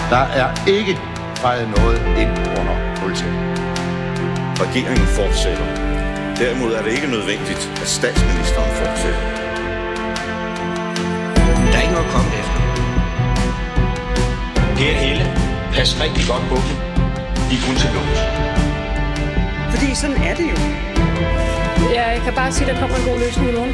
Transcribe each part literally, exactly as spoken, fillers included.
Der er ikke fejret noget ind under politiet. Regeringen fortsætter. Derimod er det ikke nødvendigt, at statsministeren fortsætter. Der er ikke noget at komme efter. Per Helle, pas rigtig godt på dem. De er kun til lås. Fordi sådan er det jo. Ja, jeg kan bare sige, at der kommer en god løsning i morgen.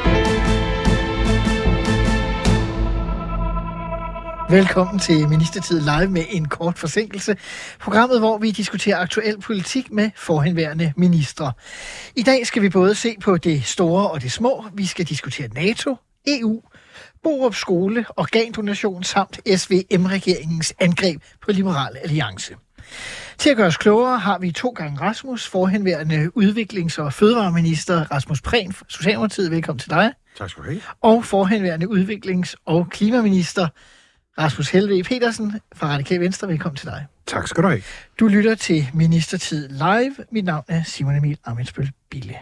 Velkommen til Ministertid Live med en kort forsinkelse. Programmet, hvor vi diskuterer aktuel politik med forhenværende ministre. I dag skal vi både se på det store og det små. Vi skal diskutere NATO, E U, Borup Skole, organdonation samt S V M-regeringens angreb på Liberal Alliance. Til at gøre os klogere har vi to gange Rasmus, forhenværende udviklings- og fødevareminister Rasmus Prehn, Socialdemokratiet. Velkommen til dig. Tak skal du have. Og forhenværende udviklings- og klimaminister Rasmus Helveg Petersen fra Radikale Venstre. Velkommen til dig. Tak skal du have. Du lytter til Ministertid Live. Mit navn er Simon Emil Ammitzbøll Bille.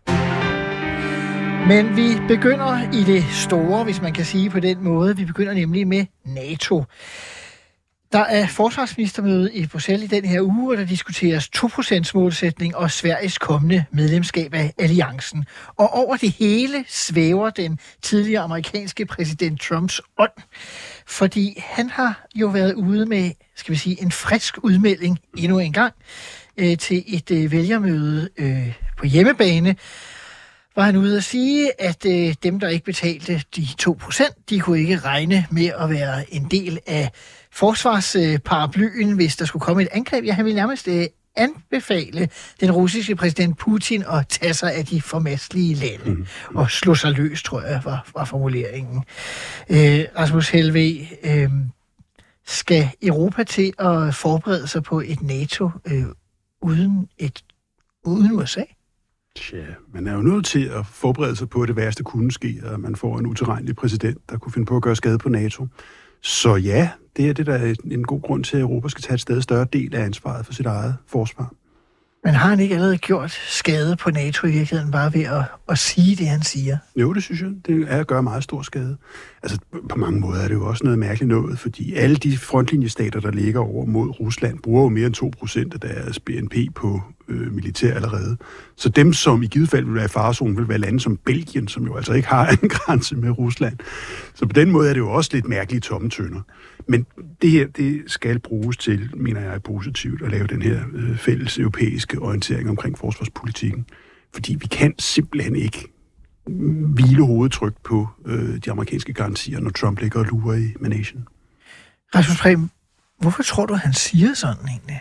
Men vi begynder i det store, hvis man kan sige på den måde. Vi begynder nemlig med NATO. Der er forsvarsministermøde i Bruxelles i den her uge, og der diskuteres to procent målsætning og Sveriges kommende medlemskab af alliancen. Og over det hele svæver den tidligere amerikanske præsident Trumps ånd, fordi han har jo været ude med, skal vi sige, en frisk udmelding endnu en gang øh, til et øh, vælgermøde øh, på hjemmebane. Var han ude at sige, at øh, dem, der ikke betalte de to procent, de kunne ikke regne med at være en del af forsvarsparaplyen, hvis der skulle komme et angreb. Ja, han ville nærmest øh, anbefale den russiske præsident Putin at tage sig af de formastelige lande mm. og slå sig løs, tror jeg, var, var formuleringen. Øh, Rasmus Helveg, øh, skal Europa til at forberede sig på et NATO øh, uden, et, uden U S A? Tja, man er jo nødt til at forberede sig på, at det værste kunne ske, at man får en utilregnelig præsident, der kunne finde på at gøre skade på NATO. Så ja, det er det, der er en god grund til, at Europa skal tage et stadig større del af ansvaret for sit eget forsvar. Men har han ikke allerede gjort skade på NATO i virkeligheden, bare ved at, at sige det, han siger? Jo, det synes jeg. Det er at gøre meget stor skade. Altså, på mange måder er det jo også noget mærkeligt noget, fordi alle de frontlinjestater, der ligger over mod Rusland, bruger jo mere end to procent af deres B N P på øh, militær allerede. Så dem, som i givet fald vil være i farezonen, vil være lande som Belgien, som jo altså ikke har en grænse med Rusland. Så på den måde er det jo også lidt mærkelige tomme tønder. Men det her, det skal bruges til, mener jeg er positivt, at lave den her øh, fælles europæiske orientering omkring forsvarspolitikken. Fordi vi kan simpelthen ikke hvile hovedet trygt på øh, de amerikanske garantier, når Trump ligger og lurer i managen. Rasmus Prehn, hvorfor tror du, han siger sådan egentlig?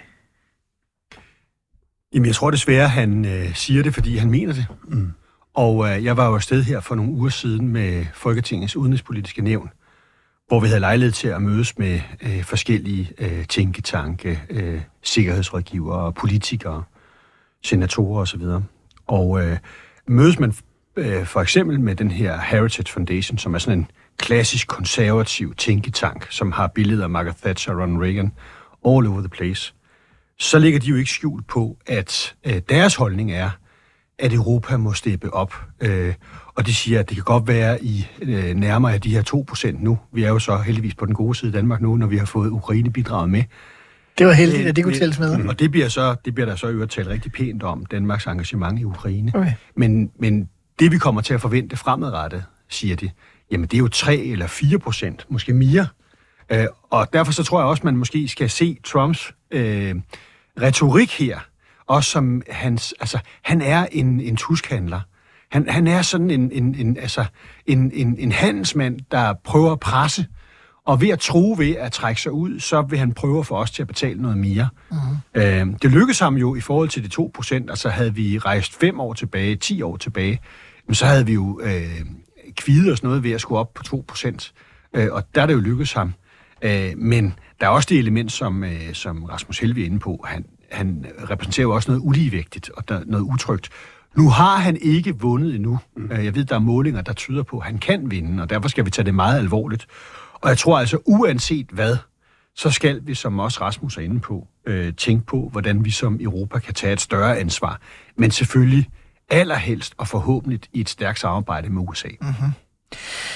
Jamen, jeg tror desværre, han øh, siger det, fordi han mener det. Mm. Og øh, jeg var jo afsted her for nogle uger siden med Folketingets udenrigspolitiske nævn, hvor vi havde lejlighed til at mødes med øh, forskellige øh, tænketanke, øh, sikkerhedsrådgivere, politikere, senatorer osv. Og øh, mødes man øh, for eksempel med den her Heritage Foundation, som er sådan en klassisk konservativ tænketank, som har billeder af Margaret Thatcher og Ronald Reagan all over the place, så ligger de jo ikke skjult på, at øh, deres holdning er, at Europa må steppe op. Øh, og de siger, at det kan godt være i øh, nærmere af de her to procent nu. Vi er jo så heldigvis på den gode side i Danmark nu, når vi har fået Ukraine-bidraget med. Det var heldigt, at det kunne tælles med. Og det bliver, så, det bliver der så øvrigt talt rigtig pænt om, Danmarks engagement i Ukraine. Okay. Men, men det, vi kommer til at forvente fremadrettet, siger de, jamen det er jo tre eller fire procent, måske mere. Øh, og derfor så tror jeg også, man måske skal se Trumps øh, retorik her, også som hans, altså, han er en, en tuskhandler. Han, han er sådan en, en, en, altså, en, en, en handelsmand, der prøver at presse, og ved at tro ved at trække sig ud, så vil han prøve for os til at betale noget mere. Uh-huh. Øh, det lykkedes ham jo i forhold til de to procent, altså havde vi rejst fem år tilbage, ti år tilbage, så havde vi jo øh, kvidet os noget ved at skulle op på to procent, øh, og der er det jo lykkedes ham. Øh, men der er også det element, som, øh, som Rasmus Helveg er inde på. Han, han repræsenterer jo også noget uligevægtigt og der, noget utrygt. Nu har han ikke vundet endnu. Mm. Jeg ved, der er målinger, der tyder på, at han kan vinde, og derfor skal vi tage det meget alvorligt. Og jeg tror altså, uanset hvad, så skal vi, som også Rasmus er inde på, øh, tænke på, hvordan vi som Europa kan tage et større ansvar. Men selvfølgelig allerhelst og forhåbentlig i et stærkt samarbejde med U S A. Mm-hmm.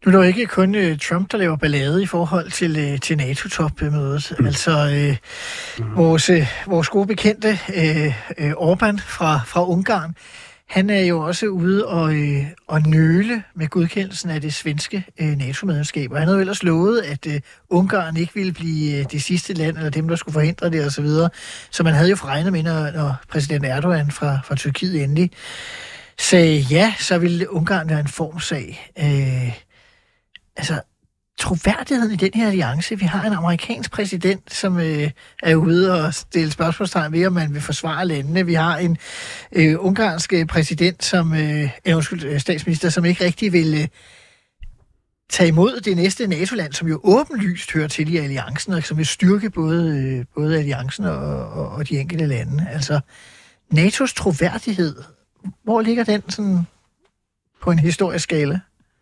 Nu er det jo ikke kun uh, Trump, der laver ballade i forhold til, uh, til NATO-topmødet. Mm. Altså, uh, mm. vores, uh, vores gode bekendte uh, uh, Orbán fra, fra Ungarn, han er jo også ude og, øh, og nøle med godkendelsen af det svenske øh, NATO-medlemskab. Og han havde jo ellers lovet, at øh, Ungarn ikke ville blive øh, det sidste land, eller dem, der skulle forhindre det osv. Så, så man havde jo regnet med, når, når præsident Erdogan fra, fra Tyrkiet endelig sagde ja, så ville Ungarn være en formsag. Øh, altså, troværdigheden i den her alliance. Vi har en amerikansk præsident, som øh, er ude og stille spørgsmålstegn ved, om man vil forsvare landene. Vi har en øh, ungarsk præsident, som øh, er undskyld, statsminister, som ikke rigtig vil øh, tage imod det næste NATO-land, som jo åbenlyst hører til i alliancen, og som vil styrke både, øh, både alliancen og, og, og de enkelte lande. Altså, N A T O's troværdighed, hvor ligger den sådan på en historisk skala?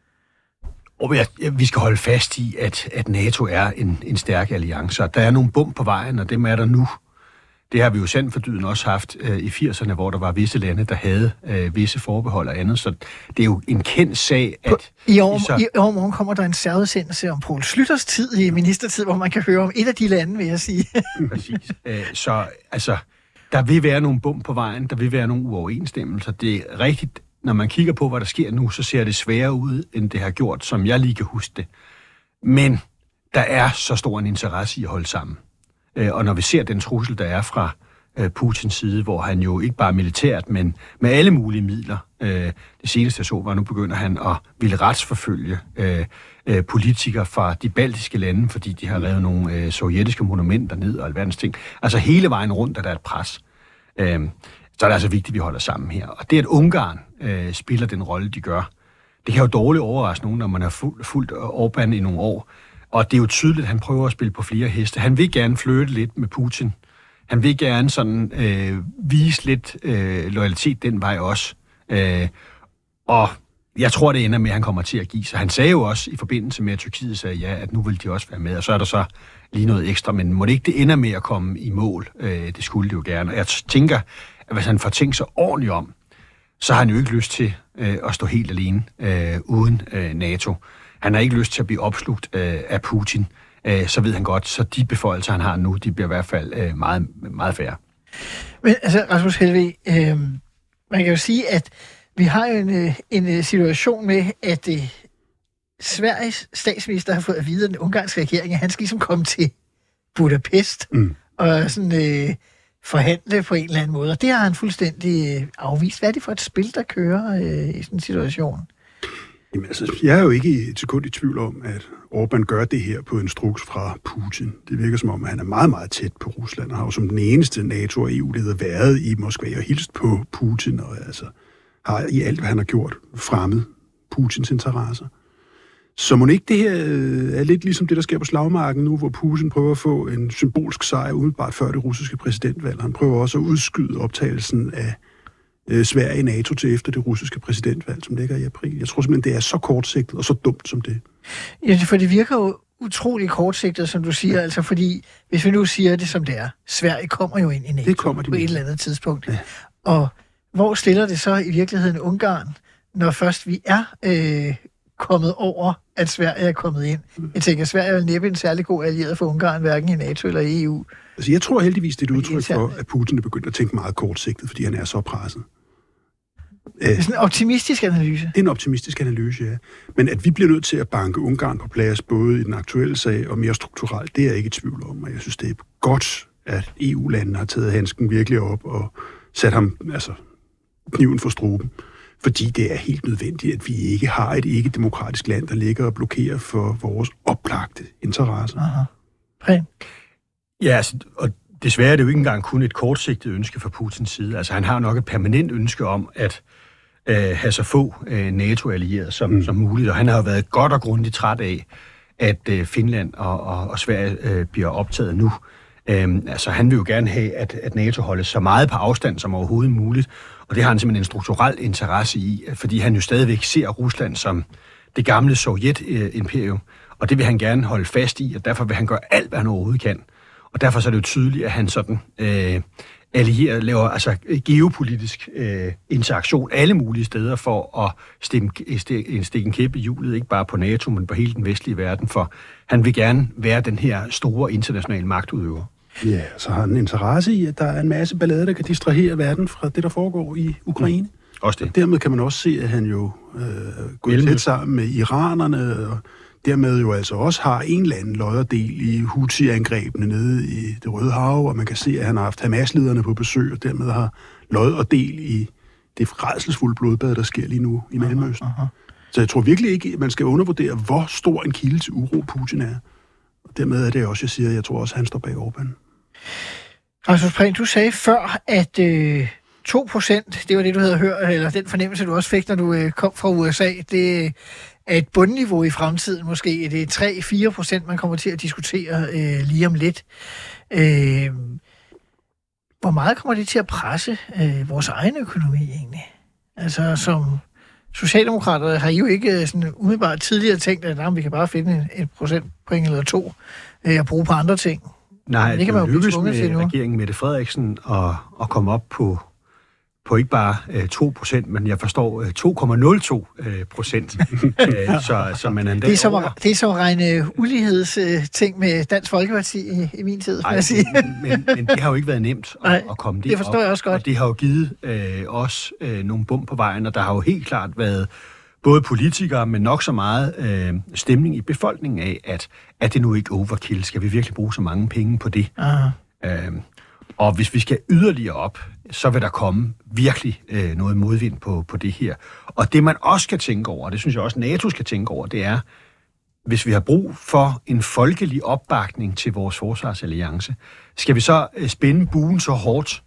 Og jeg, jeg, vi skal holde fast i, at, at NATO er en, en stærk alliance, og der er nogle bump på vejen, og dem er der nu. Det har vi jo sandt for dyden også haft øh, i firserne, hvor der var visse lande, der havde øh, visse forbehold og andet, så det er jo en kendt sag, at... På, I år, så, i år morgen kommer der en særudsendelse om Poul Schlüters tid i ministertid, hvor man kan høre om et af de lande, vil jeg sige. Præcis. Æ, så altså, der vil være nogle bump på vejen, der vil være nogle uoverensstemmelser. Det er rigtigt. Når man kigger på, hvad der sker nu, så ser det sværere ud, end det har gjort, som jeg lige kan huske det. Men der er så stor en interesse i at holde sammen. Og når vi ser den trussel, der er fra Putins side, hvor han jo ikke bare militært, men med alle mulige midler, det seneste jeg så, var nu begynder han at ville retsforfølge politikere fra de baltiske lande, fordi de har revet nogle sovjetiske monumenter ned og alverdens ting. Altså hele vejen rundt, der er et pres. Så er det altså vigtigt, at vi holder sammen her. Og det, at Ungarn øh, spiller den rolle, de gør, det kan jo dårligt overraske nogen, når man har fulgt, fulgt Orbán i nogle år. Og det er jo tydeligt, at han prøver at spille på flere heste. Han vil gerne flirte lidt med Putin. Han vil gerne sådan øh, vise lidt øh, loyalitet den vej også. Øh, og jeg tror, det ender med, at han kommer til at give sig. Han sagde jo også i forbindelse med, at Tyrkiet sagde ja, at nu vil de også være med. Og så er der så lige noget ekstra. Men må det ikke det ender med at komme i mål? Øh, det skulle det jo gerne. Og jeg tænker, at hvis han får tænkt sig ordentligt om, så har han jo ikke lyst til øh, at stå helt alene øh, uden øh, NATO. Han har ikke lyst til at blive opslugt øh, af Putin. Øh, så ved han godt, så de beføjelser, han har nu, de bliver i hvert fald øh, meget, meget færre. Men altså, Rasmus Helveg, øh, man kan jo sige, at vi har jo en, en situation med, at øh, Sveriges statsminister har fået at vide, at den ungarske regering, at han skal ligesom komme til Budapest mm. og sådan... Øh, forhandle på en eller anden måde, og det har han fuldstændig øh, afvist. Hvad er det for et spil, der kører øh, i sådan en situation? Jamen altså, jeg er jo ikke et sekund i tvivl om, at Orbán gør det her på instruks fra Putin. Det virker som om, at han er meget, meget tæt på Rusland, og har jo som den eneste NATO- og E U-leder været i Moskva og hilst på Putin, og altså har i alt, hvad han har gjort, fremmet Putins interesser. Så må ikke det her er lidt ligesom det, der sker på slagmarken nu, hvor Putin prøver at få en symbolsk sejr umiddelbart før det russiske præsidentvalg. Han prøver også at udskyde optagelsen af øh, Sverige i NATO til efter det russiske præsidentvalg, som ligger i april. Jeg tror simpelthen, det er så kortsigtet og så dumt som det. Ja, for det virker jo utrolig kortsigtet, som du siger, ja. Altså fordi, hvis vi nu siger det som det er, Sverige kommer jo ind i NATO det kommer de på med. et eller andet tidspunkt. Ja. Og hvor stiller det så i virkeligheden Ungarn, når først vi er øh, kommet over, at Sverige er kommet ind? Jeg tænker, at Sverige er næppe en særlig god allieret for Ungarn, hverken i NATO eller i E U. Altså, jeg tror heldigvis, det er et udtryk for, at Putin er begyndt at tænke meget kortsigtet, fordi han er så presset. Det er sådan en optimistisk analyse. Det er en optimistisk analyse, ja. Men at vi bliver nødt til at banke Ungarn på plads, både i den aktuelle sag og mere strukturelt, det er jeg ikke i tvivl om. Og jeg synes, det er godt, at E U-landene har taget handsken virkelig op og sat ham, altså, kniven for struben. Fordi det er helt nødvendigt, at vi ikke har et ikke-demokratisk land, der ligger og blokerer for vores oplagte interesser. Aha. Præm. Ja, altså, og desværre er det jo ikke engang kun et kortsigtet ønske fra Putins side. Altså, han har nok et permanent ønske om at øh, have så få øh, NATO-allierede som, mm. som muligt, og han har jo været godt og grundigt træt af, at øh, Finland og, og, og Sverige øh, bliver optaget nu. Øhm, altså, han vil jo gerne have, at, at NATO holdes så meget på afstand som overhovedet muligt, og det har han simpelthen en strukturel interesse i, fordi han jo stadigvæk ser Rusland som det gamle Sovjet-imperium, og det vil han gerne holde fast i, og derfor vil han gøre alt, hvad han overhovedet kan. Og derfor så er det jo tydeligt, at han sådan øh, allierer, laver altså geopolitisk øh, interaktion alle mulige steder for at stikke, stikke, stikke en kæppe i hjulet, ikke bare på NATO, men på hele den vestlige verden, for han vil gerne være den her store internationale magtudøver. Ja, så har han en interesse i, at der er en masse ballade, der kan distrahere verden fra det, der foregår i Ukraine. Mm. Også det. Og dermed kan man også se, at han jo øh, går tæt sammen med iranerne, og dermed jo altså også har en eller anden lodderdel i Houthi-angrebene nede i Det Røde Hav, og man kan se, at han har haft Hamas-lederne på besøg, og dermed har lodderdel i det rædselsfulde blodbad, der sker lige nu i Mellemøsten. Aha, aha. Så jeg tror virkelig ikke, at man skal undervurdere, hvor stor en kilde til uro Putin er. Og dermed er det også, jeg siger, jeg tror også, at han står bag Orbán. Rasmus Prehn, du sagde før, at øh, to procent, det var det, du havde hørt, eller den fornemmelse, du også fik, når du øh, kom fra U S A, det er et bundniveau i fremtiden måske. Det er tre til fire procent, man kommer til at diskutere øh, lige om lidt. Øh, hvor meget kommer det til at presse øh, vores egen økonomi egentlig? Altså, som socialdemokrater har I jo ikke sådan umiddelbart tidligere tænkt, at nah, vi kan bare finde et procentpoint eller to øh, og bruge på andre ting. Nej, det kan man jo lykkes med regeringen Mette Frederiksen at, at komme op på, på ikke bare øh, to procent, men jeg forstår øh, to komma nul to procent. øh, så, så man er det, er som at, det er som at regne ulighedsting øh, med Dansk Folkeparti i, i min tid, Ej, jeg sige. men, men, men det har jo ikke været nemt at, at komme det det forstår op, jeg også godt. Og det har jo givet øh, os øh, nogle bump på vejen, og der har jo helt klart været både politikere, men nok så meget øh, stemning i befolkningen af, at er det nu ikke overkill? Skal vi virkelig bruge så mange penge på det? Øh, og hvis vi skal yderligere op, så vil der komme virkelig øh, noget modvind på, på det her. Og det man også skal tænke over, og det synes jeg også NATO skal tænke over, det er, hvis vi har brug for en folkelig opbakning til vores forsvarsalliance, skal vi så øh, spænde buen så hårdt,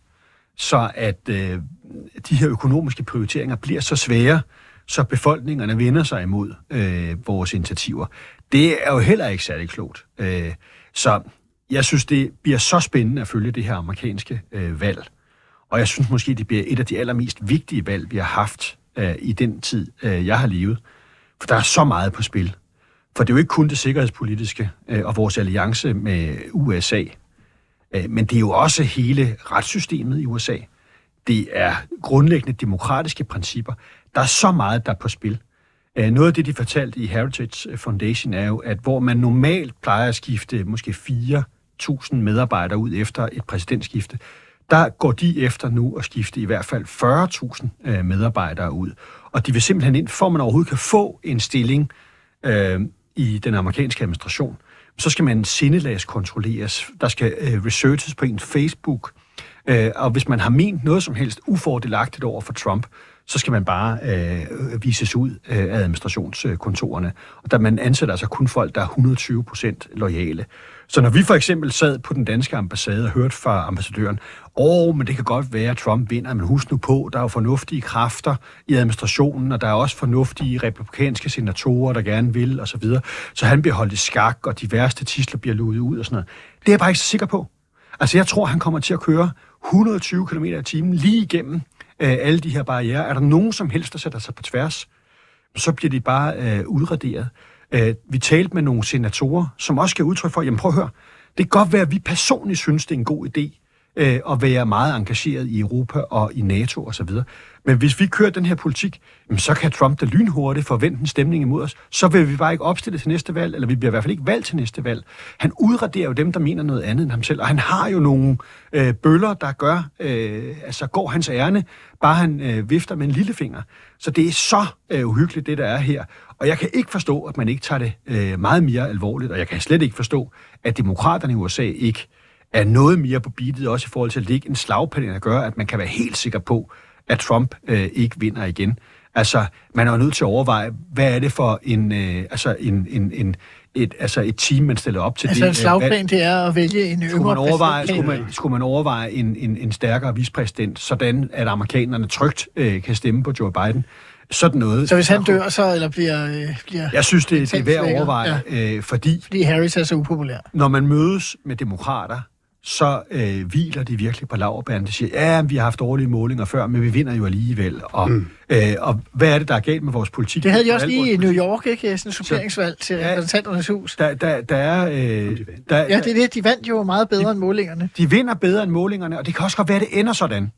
så at øh, de her økonomiske prioriteringer bliver så svære, så befolkningerne vender sig imod øh, vores initiativer. Det er jo heller ikke særlig klogt. Øh, så jeg synes, det bliver så spændende at følge det her amerikanske øh, valg. Og jeg synes måske, det bliver et af de allermest vigtige valg, vi har haft øh, i den tid, øh, jeg har levet. For der er så meget på spil. For det er jo ikke kun det sikkerhedspolitiske øh, og vores alliance med U S A, øh, men det er jo også hele retssystemet i U S A. Det er grundlæggende demokratiske principper. Der er så meget, der er på spil. Noget af det, de fortalte i Heritage Foundation, er jo, at hvor man normalt plejer at skifte måske fire tusind medarbejdere ud efter et præsidentskifte, der går de efter nu at skifte i hvert fald fyrre tusind medarbejdere ud. Og de vil simpelthen ind, for man overhovedet kan få en stilling øh, i den amerikanske administration, så skal man sindelagskontrolleres. Der skal øh, researches på en Facebook, øh, og hvis man har ment noget som helst ufordelagtigt over for Trump, så skal man bare øh, vises ud øh, af administrationskontorerne. Og der man ansætter altså kun folk, der er et hundrede og tyve procent loyale. Så når vi for eksempel sad på den danske ambassade og hørte fra ambassadøren, åh, men det kan godt være, at Trump vinder, men husk nu på, der er jo fornuftige kræfter i administrationen, og der er også fornuftige republikanske senatorer, der gerne vil, osv. Så, så han bliver holdt i skak, og de værste tidsler bliver luet ud og sådan noget. Det er jeg bare ikke så sikker på. Altså, jeg tror, han kommer til at køre et hundrede og tyve kilometer i timen lige igennem øh, alle de her barrierer. Er der nogen som helst, der sætter sig på tværs, så bliver de bare øh, udraderet. Øh, vi talte med nogle senatorer, som også skal udtrykke for, jamen prøv at høre, det kan godt være, at vi personligt synes, det er en god idé øh, at være meget engageret i Europa og i NATO osv. Men hvis vi kører den her politik, jamen, så kan Trump da lynhurtigt forvente en stemning imod os. Så vil vi bare ikke opstille til næste valg, eller vi bliver i hvert fald ikke valgt til næste valg. Han udraderer jo dem, der mener noget andet end ham selv, og han har jo nogle øh, bøller, der gør, øh, altså går hans ærne, bare han øh, vifter med en lillefinger. Så det er så øh, uhyggeligt, det der er her. Og jeg kan ikke forstå, at man ikke tager det øh, meget mere alvorligt, og jeg kan slet ikke forstå, at demokraterne i U S A ikke er noget mere på beatet, også i forhold til at lægge en slagplan, der gør, at man kan være helt sikker på, at Trump øh, ikke vinder igen. Altså, man er jo nødt til at overveje, hvad er det for en, øh, altså en, en, en, et, altså et team, man stiller op til altså det. Altså en slagplan, det er at vælge en yngre skulle man overveje, præsident. skulle man, skulle man overveje en, en, en stærkere vicepræsident, sådan at amerikanerne trygt øh, kan stemme på Joe Biden. Sådan noget. Så hvis han dør så, eller bliver... Øh, bliver jeg synes, det, det er værd at overveje, ja. øh, fordi... Fordi Harris er så upopulær. Når man mødes med demokrater, så øh, hviler de virkelig på laurbærrene. De siger, ja, vi har haft dårlige målinger før, men vi vinder jo alligevel. Og, mm. øh, og hvad er det, der er galt med vores politik? Det havde de også lige i New York, ikke? Sådan en suppleringsvalg til ja, repræsentanternes hus. Der, der, der er... Øh, der, ja, det er det. De vandt jo meget bedre de, end målingerne. De vinder bedre end målingerne, og det kan også godt være, at det ender sådan.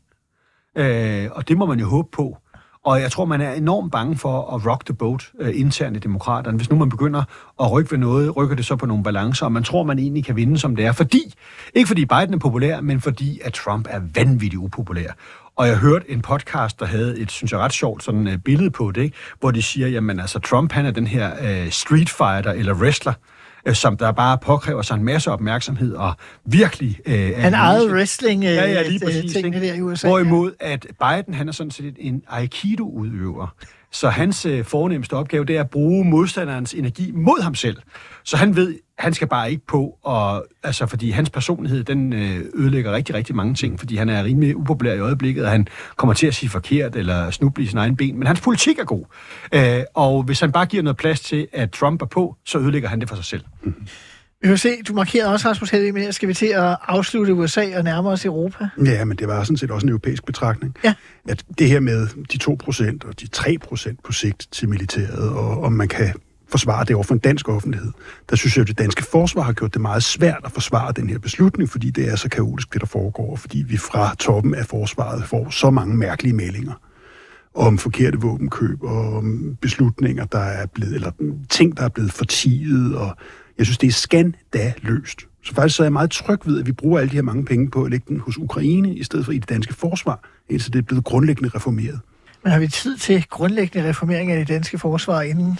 Øh, og det må man jo håbe på. Og jeg tror, man er enormt bange for at rock the boat øh, internt i demokraterne. Hvis nu man begynder at rykke ved noget, rykker det så på nogle balancer, og man tror, man egentlig kan vinde, som det er. Fordi, ikke fordi Biden er populær, men fordi, at Trump er vanvittigt upopulær. Og jeg hørte en podcast, der havde et, synes jeg, ret sjovt sådan uh, billede på det, ikke? Hvor de siger, jamen altså, Trump, han er den her uh, street fighter eller wrestler, uh, som der bare påkræver sig en masse opmærksomhed og virkelig... Uh, han ejede wrestling uh, ja, ja, lige præcis, tingene der i U S A. Hvorimod, at Biden, han er sådan set en aikido-udøver. Så hans øh, fornemmeste opgave, det er at bruge modstanderens energi mod ham selv. Så han ved, han skal bare ikke på, og, altså, fordi hans personlighed, den øh, ødelægger rigtig, rigtig mange ting, fordi han er rimelig upopulær i øjeblikket, og han kommer til at sige forkert eller snuble i sin egen ben, men hans politik er god. Øh, og hvis han bare giver noget plads til, at Trump er på, så ødelægger han det for sig selv. Mm-hmm. Vi kan se, du markerede også, Rasmus Helveg, men skal vi til at afslutte U S A og nærme os Europa? Ja, men det var sådan set også en europæisk betragtning. Ja. At det her med de to procent og de tre procent på sigt til militæret, og om man kan forsvare det over for en dansk offentlighed, der synes jeg, at det danske forsvar har gjort det meget svært at forsvare den her beslutning, fordi det er så kaotisk, det der foregår, fordi vi fra toppen af forsvaret får så mange mærkelige meldinger om forkerte våbenkøb, og om beslutninger, der er blevet, eller ting, der er blevet fortiet, og jeg synes, det er skandaløst. Så faktisk så er jeg meget tryg ved, at vi bruger alle de her mange penge på at lægge den hos Ukraine, i stedet for i det danske forsvar, indtil det er blevet grundlæggende reformeret. Men har vi tid til grundlæggende reformering af det danske forsvar, inden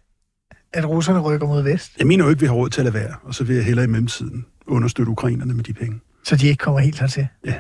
at russerne rykker mod vest? Jeg mener jo ikke, vi har råd til at lade være, og så vil jeg hellere i mellemtiden understøtte ukrainerne med de penge. Så de ikke kommer helt hertil? Ja.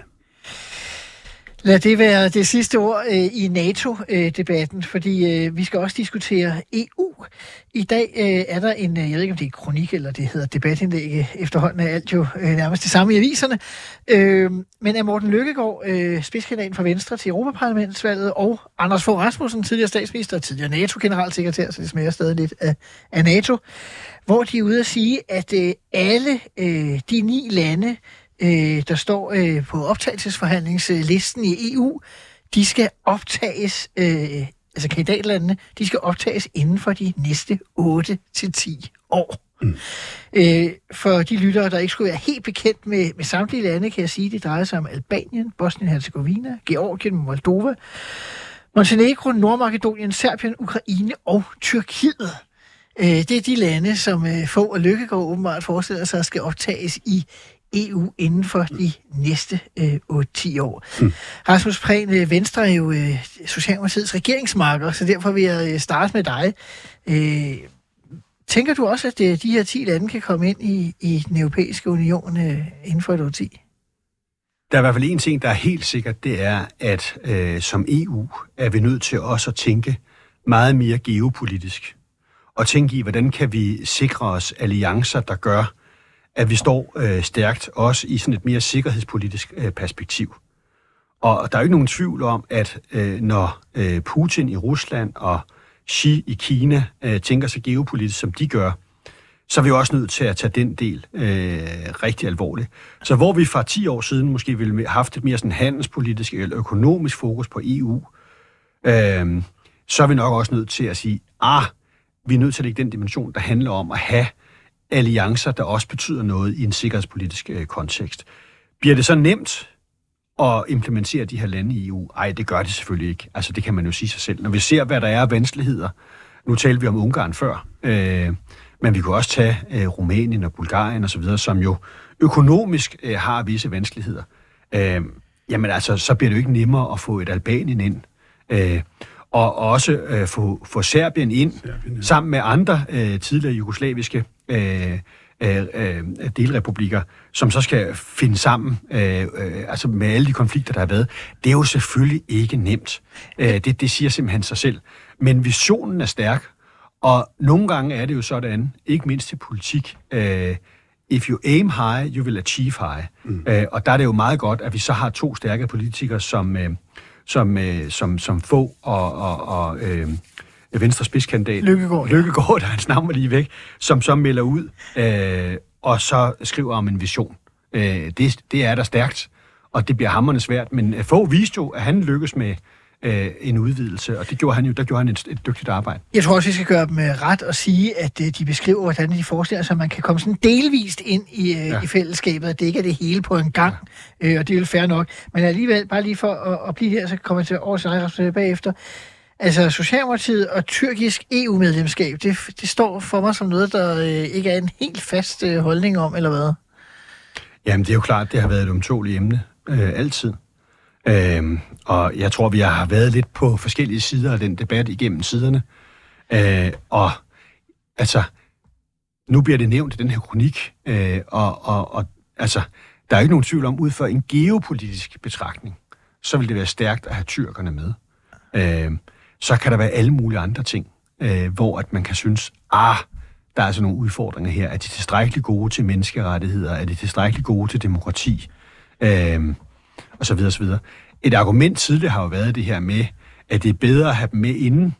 Lad det være det sidste ord øh, i NATO-debatten, fordi øh, vi skal også diskutere E U. I dag øh, er der en, jeg ved ikke om det er kronik, eller det hedder debatindlæg, efterhånden er alt jo øh, nærmest det samme i aviserne, øh, men er Morten Løkkegaard, øh, spidskandidaten for Venstre til Europaparlamentsvalget, og Anders Fogh Rasmussen, tidligere statsminister og tidligere NATO-generalsekretær, så det smager stadig lidt af, af NATO, hvor de er ude at sige, at øh, alle øh, de ni lande, Øh, der står øh, på optagelsesforhandlingslisten i E U, de skal optages, øh, altså kandidatlandene, de skal optages inden for de næste otte til ti år. Mm. Øh, for de lyttere, der ikke skulle være helt bekendt med, med samtlige lande, kan jeg sige, det drejer sig om Albanien, Bosnien-Herzegovina, Georgien, Moldova, Montenegro, Nordmakedonien, Serbien, Ukraine og Tyrkiet. Øh, det er de lande, som øh, Fogh og Løkkegaard åbenbart forestiller sig skal optages i E U inden for de næste øh, otte til ti år. Mm. Rasmus Prehn, øh, Venstre er jo øh, Socialdemokratiets regeringsmarker, så derfor vil jeg øh, starte med dig. Øh, tænker du også, at øh, de her ti lande kan komme ind i, i den europæiske union øh, inden for et årti? Der er i hvert fald en ting, der er helt sikkert, det er, at øh, som E U er vi nødt til også at tænke meget mere geopolitisk. Og tænke i, hvordan kan vi sikre os alliancer, der gør, at vi står øh, stærkt også i sådan et mere sikkerhedspolitisk øh, perspektiv. Og der er jo ikke nogen tvivl om, at øh, når øh, Putin i Rusland og Xi i Kina øh, tænker sig geopolitisk, som de gør, så er vi også nødt til at tage den del øh, rigtig alvorligt. Så hvor vi fra ti år siden måske ville have haft et mere sådan handelspolitisk eller økonomisk fokus på E U, øh, så er vi nok også nødt til at sige, ah, vi er nødt til at lægge den dimension, der handler om at have alliancer, der også betyder noget i en sikkerhedspolitisk øh, kontekst. Bliver det så nemt at implementere de her lande i E U? Ej, det gør det selvfølgelig ikke. Altså, det kan man jo sige sig selv. Når vi ser, hvad der er af vanskeligheder, nu talte vi om Ungarn før, øh, men vi kunne også tage øh, Rumænien og Bulgarien osv., som jo økonomisk øh, har visse vanskeligheder. Øh, jamen altså, så bliver det jo ikke nemmere at få et Albanien ind. Øh, og også øh, få, få Serbien ind, Serbien, ja. Sammen med andre øh, tidligere jugoslaviske øh, øh, øh, delrepublikker, som så skal finde sammen øh, øh, altså med alle de konflikter, der har været. Det er jo selvfølgelig ikke nemt. Øh, det, det siger simpelthen sig selv. Men visionen er stærk, og nogle gange er det jo sådan, ikke mindst i politik, øh, if you aim high, you will achieve high. Mm. Øh, og der er det jo meget godt, at vi så har to stærke politikere, som... Øh, som, øh, som, som Fogh og, og, og øh, Venstre spidskandidat Løkkegaard, ja. Løkkegaard, der hans navn var lige væk, som så melder ud øh, og så skriver om en vision. Øh, det, det er der stærkt, og det bliver hamrende svært. Men Fogh viste jo, at han lykkes med øh, en udvidelse, og det gjorde han jo, der gjorde han et, et dygtigt arbejde. Jeg tror også, vi skal gøre dem ret og sige, at de beskriver, hvordan de forestiller sig, at man kan komme sådan delvist ind i, ja. i fællesskabet, at det ikke er det hele på en gang, ja. øh, og det er jo fair nok. Men alligevel, bare lige for at, at blive her, så kommer jeg til over sig bagefter. Altså, Socialdemokratiet og tyrkisk E U-medlemskab, det, det står for mig som noget, der øh, ikke er en helt fast øh, holdning om, eller hvad? Jamen, det er jo klart, det har været et ømtåligt emne, øh, altid. Øhm, og jeg tror, vi har været lidt på forskellige sider af den debat igennem siderne. Øh, og altså, nu bliver det nævnt i den her kronik, øh, og, og, og altså, der er ikke nogen tvivl om, ud fra en geopolitisk betragtning, så vil det være stærkt at have tyrkerne med. Øh, så kan der være alle mulige andre ting, øh, hvor at man kan synes, ah, der er altså nogle udfordringer her. Er de tilstrækkeligt gode til menneskerettigheder? Er de tilstrækkeligt gode til demokrati? Øh, og så videre, så videre. Et argument tidligere har jo været det her med, at det er bedre at have dem med inden,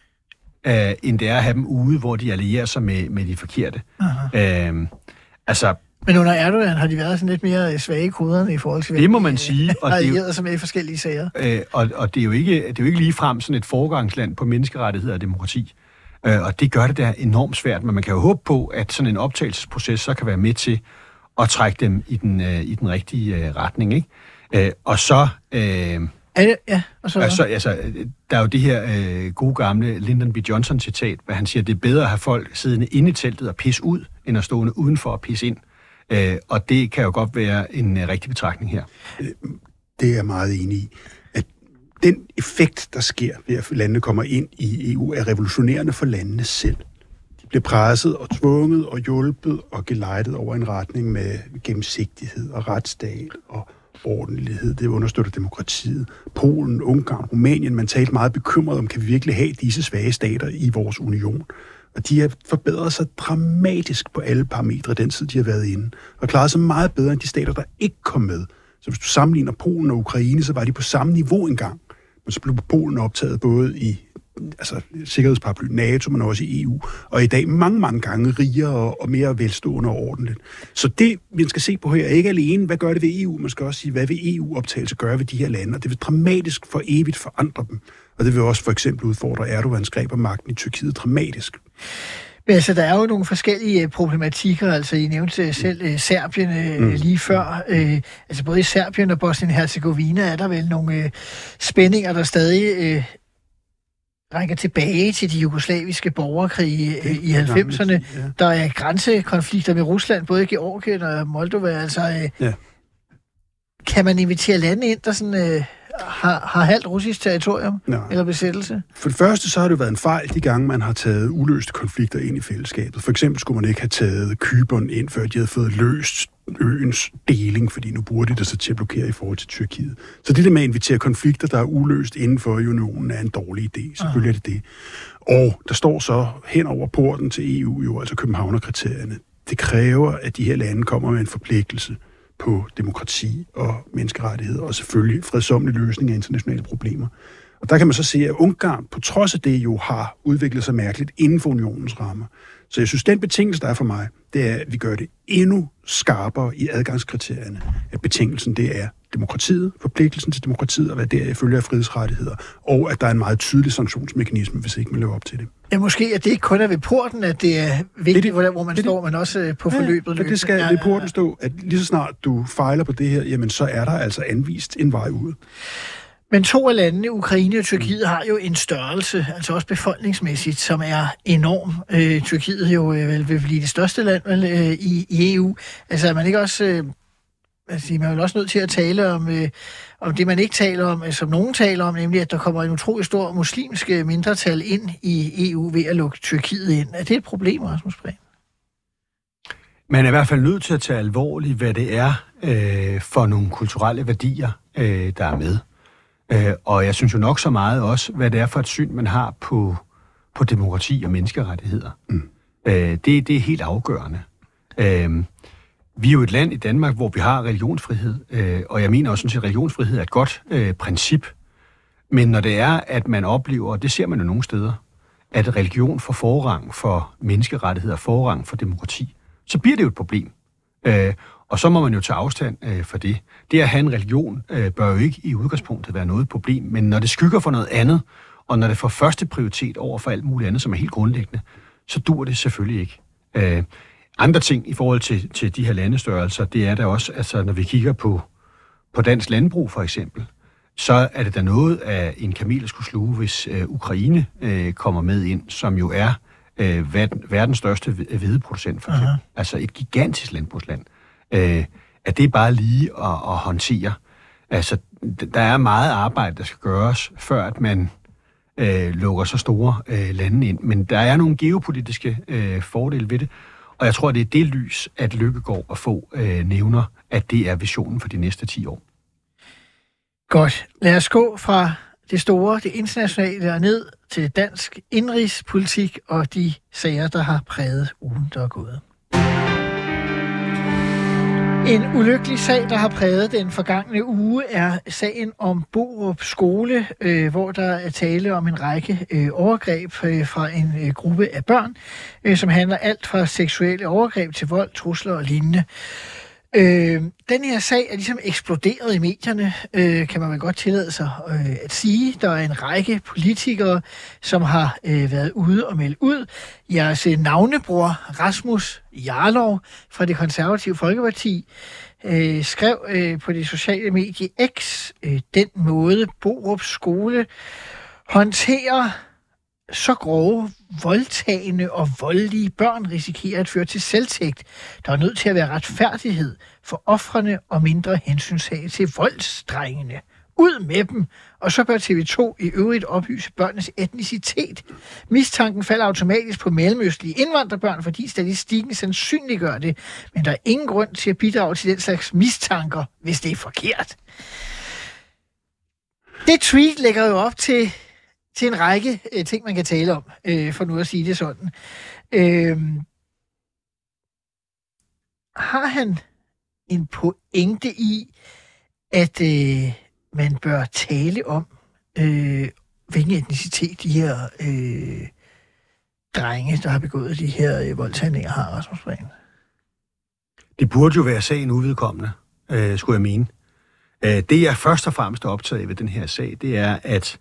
øh, end det er at have dem ude, hvor de allierer sig med, med de forkerte. Øh, altså, Men under Erdogan har de været sådan lidt mere svage i koderne i forhold til... Det må man sige. Og det er jo sig med i forskellige sager. Øh, og, og det er jo ikke, det er jo ikke ligefrem sådan et foregangsland på menneskerettigheder og demokrati. Øh, og det gør det der enormt svært, men man kan jo håbe på, at sådan en optagelsesproces så kan være med til at trække dem i den, øh, i den rigtige øh, retning, ikke? Øh, og så... Øh, er det, ja, og så... Altså, altså, der er jo det her øh, gode gamle Lyndon B. Johnson-citat, hvor han siger, at det er bedre at have folk siddende inde i teltet og pisse ud, end at stående udenfor og pisse ind. Øh, og det kan jo godt være en uh, rigtig betragtning her. Det er jeg meget enig i. At den effekt, der sker ved at landene kommer ind i E U, er revolutionerende for landene selv. De bliver presset og tvunget og hjulpet og gelejtet over en retning med gennemsigtighed og retsstat og ordentlighed. Det understøtter demokratiet. Polen, Ungarn, Rumænien, man talte meget bekymret om, kan vi virkelig have disse svage stater i vores union? Og de har forbedret sig dramatisk på alle parametre den tid, de har været inde. Og klaret sig meget bedre end de stater, der ikke kom med. Så hvis du sammenligner Polen og Ukraine, så var de på samme niveau engang. Men så blev Polen optaget både i altså, sikkerhedsparaply NATO, men også i E U. Og i dag mange, mange gange rigere og mere velstående og ordentligt. Så det, vi skal se på her, er ikke alene, hvad gør det ved E U? Man skal også sige, hvad vil E U-optagelse gøre ved de her lande? Og det vil dramatisk for evigt forandre dem. Og det vil også for eksempel udfordre Erdogans greb af magten i Tyrkiet dramatisk. Men altså, der er jo nogle forskellige problematikker. Altså, I nævnte selv uh, Serbien uh, mm. lige før. Uh, altså, både i Serbien og Bosnien-Herzegovina er der vel nogle uh, spændinger, der stadig uh, rækker tilbage til de jugoslaviske borgerkrige uh, i halvfemserne. Ja. Der er grænsekonflikter med Rusland, både i Georgien og Moldova. Altså, uh, ja. Kan man invitere lande ind, der sådan... Uh, Har, har halvt russisk territorium Nej. eller besættelse? For det første, så har det jo været en fejl de gange, man har taget uløste konflikter ind i fællesskabet. For eksempel skulle man ikke have taget Cypern ind, før de havde fået løst øens deling, fordi nu bruger de det så til at blokere i forhold til Tyrkiet. Så det der med at invitere konflikter, der er uløst inden for unionen, er en dårlig idé. Selvfølgelig er det det. Og der står så hen over porten til E U, jo, altså Københavnerkriterierne. Det kræver, at de her lande kommer med en forpligtelse på demokrati og menneskerettigheder, og selvfølgelig fredsommelig løsning af internationale problemer. Og der kan man så se, at Ungarn på trods af det jo har udviklet sig mærkeligt inden for unionens rammer. Så jeg synes, den betingelse, der er for mig, det er, at vi gør det endnu skarpere i adgangskriterierne. At betingelsen, det er demokratiet, forpligtelsen til demokratiet, og hvad der følger af frihedsrettigheder, og at der er en meget tydelig sanktionsmekanisme, hvis ikke man lever op til det. Ja, måske, at det ikke kun er ved porten, at det er vigtigt, det, det, hvor man det, står, men også på forløbet. Ja, det skal ja, ved porten stå, at lige så snart du fejler på det her, jamen så er der altså anvist en vej ud. Men to af landene, Ukraine og Tyrkiet, har jo en størrelse, altså også befolkningsmæssigt, som er enorm. Øh, Tyrkiet jo øh, vel, vil blive det største land vel, øh, i, i E U. Altså er man ikke også... Øh, altså, man er vel også nødt til at tale om, øh, om det, man ikke taler om, som nogen taler om, nemlig at der kommer en utrolig stor muslimske mindretal ind i E U ved at lukke Tyrkiet ind. Er det et problem, Rasmus Prehn? Man er i hvert fald nødt til at tage alvorligt, hvad det er øh, for nogle kulturelle værdier, øh, der er med. Øh, og jeg synes jo nok så meget også, hvad det er for et syn, man har på, på demokrati og menneskerettigheder. Mm. Øh, det, det er helt afgørende. Øh, vi er jo et land i Danmark, hvor vi har religionsfrihed, øh, og jeg mener også, at religionsfrihed er et godt øh, princip. Men når det er, at man oplever, og det ser man jo nogle steder, at religion får forrang for menneskerettigheder, forrang for demokrati, så bliver det jo et problem. Øh, Og så må man jo tage afstand øh, for det. Det at have en religion øh, bør jo ikke i udgangspunktet være noget problem, men når det skygger for noget andet, og når det får første prioritet over for alt muligt andet, som er helt grundlæggende, så dur det selvfølgelig ikke. Øh, andre ting i forhold til, til de her landestørrelser, det er der også, altså når vi kigger på, på dansk landbrug for eksempel, så er det da noget af en kamel at skulle sluge, hvis øh, Ukraine øh, kommer med ind, som jo er øh, verdens største hvedeproducent for eksempel. Uh-huh. Altså et gigantisk landbrugsland. Øh, at det bare lige at, at håndtere. Altså, der er meget arbejde, der skal gøres, før at man øh, lukker så store øh, lande ind. Men der er nogle geopolitiske øh, fordele ved det, og jeg tror, det er det lys, at Løkkegaard og få øh, nævner, at det er visionen for de næste ti år. Godt. Lad os gå fra det store, det internationale og ned til dansk indrigspolitik og de sager, der har præget ugen, der er gået. En ulykkelig sag, der har præget den forgangne uge, er sagen om Borup Skole, øh, hvor der er tale om en række øh, overgreb øh, fra en øh, gruppe af børn, øh, som handler alt fra seksuelle overgreb til vold, trusler og lignende. Øh, den her sag er ligesom eksploderet i medierne, øh, kan man vel godt tillade sig øh, at sige. Der er en række politikere, som har øh, været ude og melde ud. Jeres navnebror Rasmus Jarlov fra Det Konservative Folkeparti øh, skrev øh, på det sociale medie X øh, den måde Borup Skole håndterer så grove, voldtagende og voldelige børn risikerer at føre til selvtægt. Der er nødt til at være retfærdighed for ofrene og mindre hensynssag til voldsdrengene. Ud med dem, og så bør T V to i øvrigt oplyse børnenes etnicitet. Mistanken falder automatisk på mellemøstlige indvandrerbørn, fordi statistikken sandsynliggør det, men der er ingen grund til at bidrage til den slags mistanker, hvis det er forkert. Det tweet lægger jo op til til en række øh, ting, man kan tale om, øh, for nu at sige det sådan. Øh, har han en pointe i, at øh, man bør tale om, øh, hvilken etnicitet de her øh, drenge, der har begået de her øh, voldshandlinger, har, Rasmus Prehn? Det burde jo være sagen uvedkommende, øh, skulle jeg mene. Øh, det, jeg først og fremmest er optaget af ved den her sag, det er, at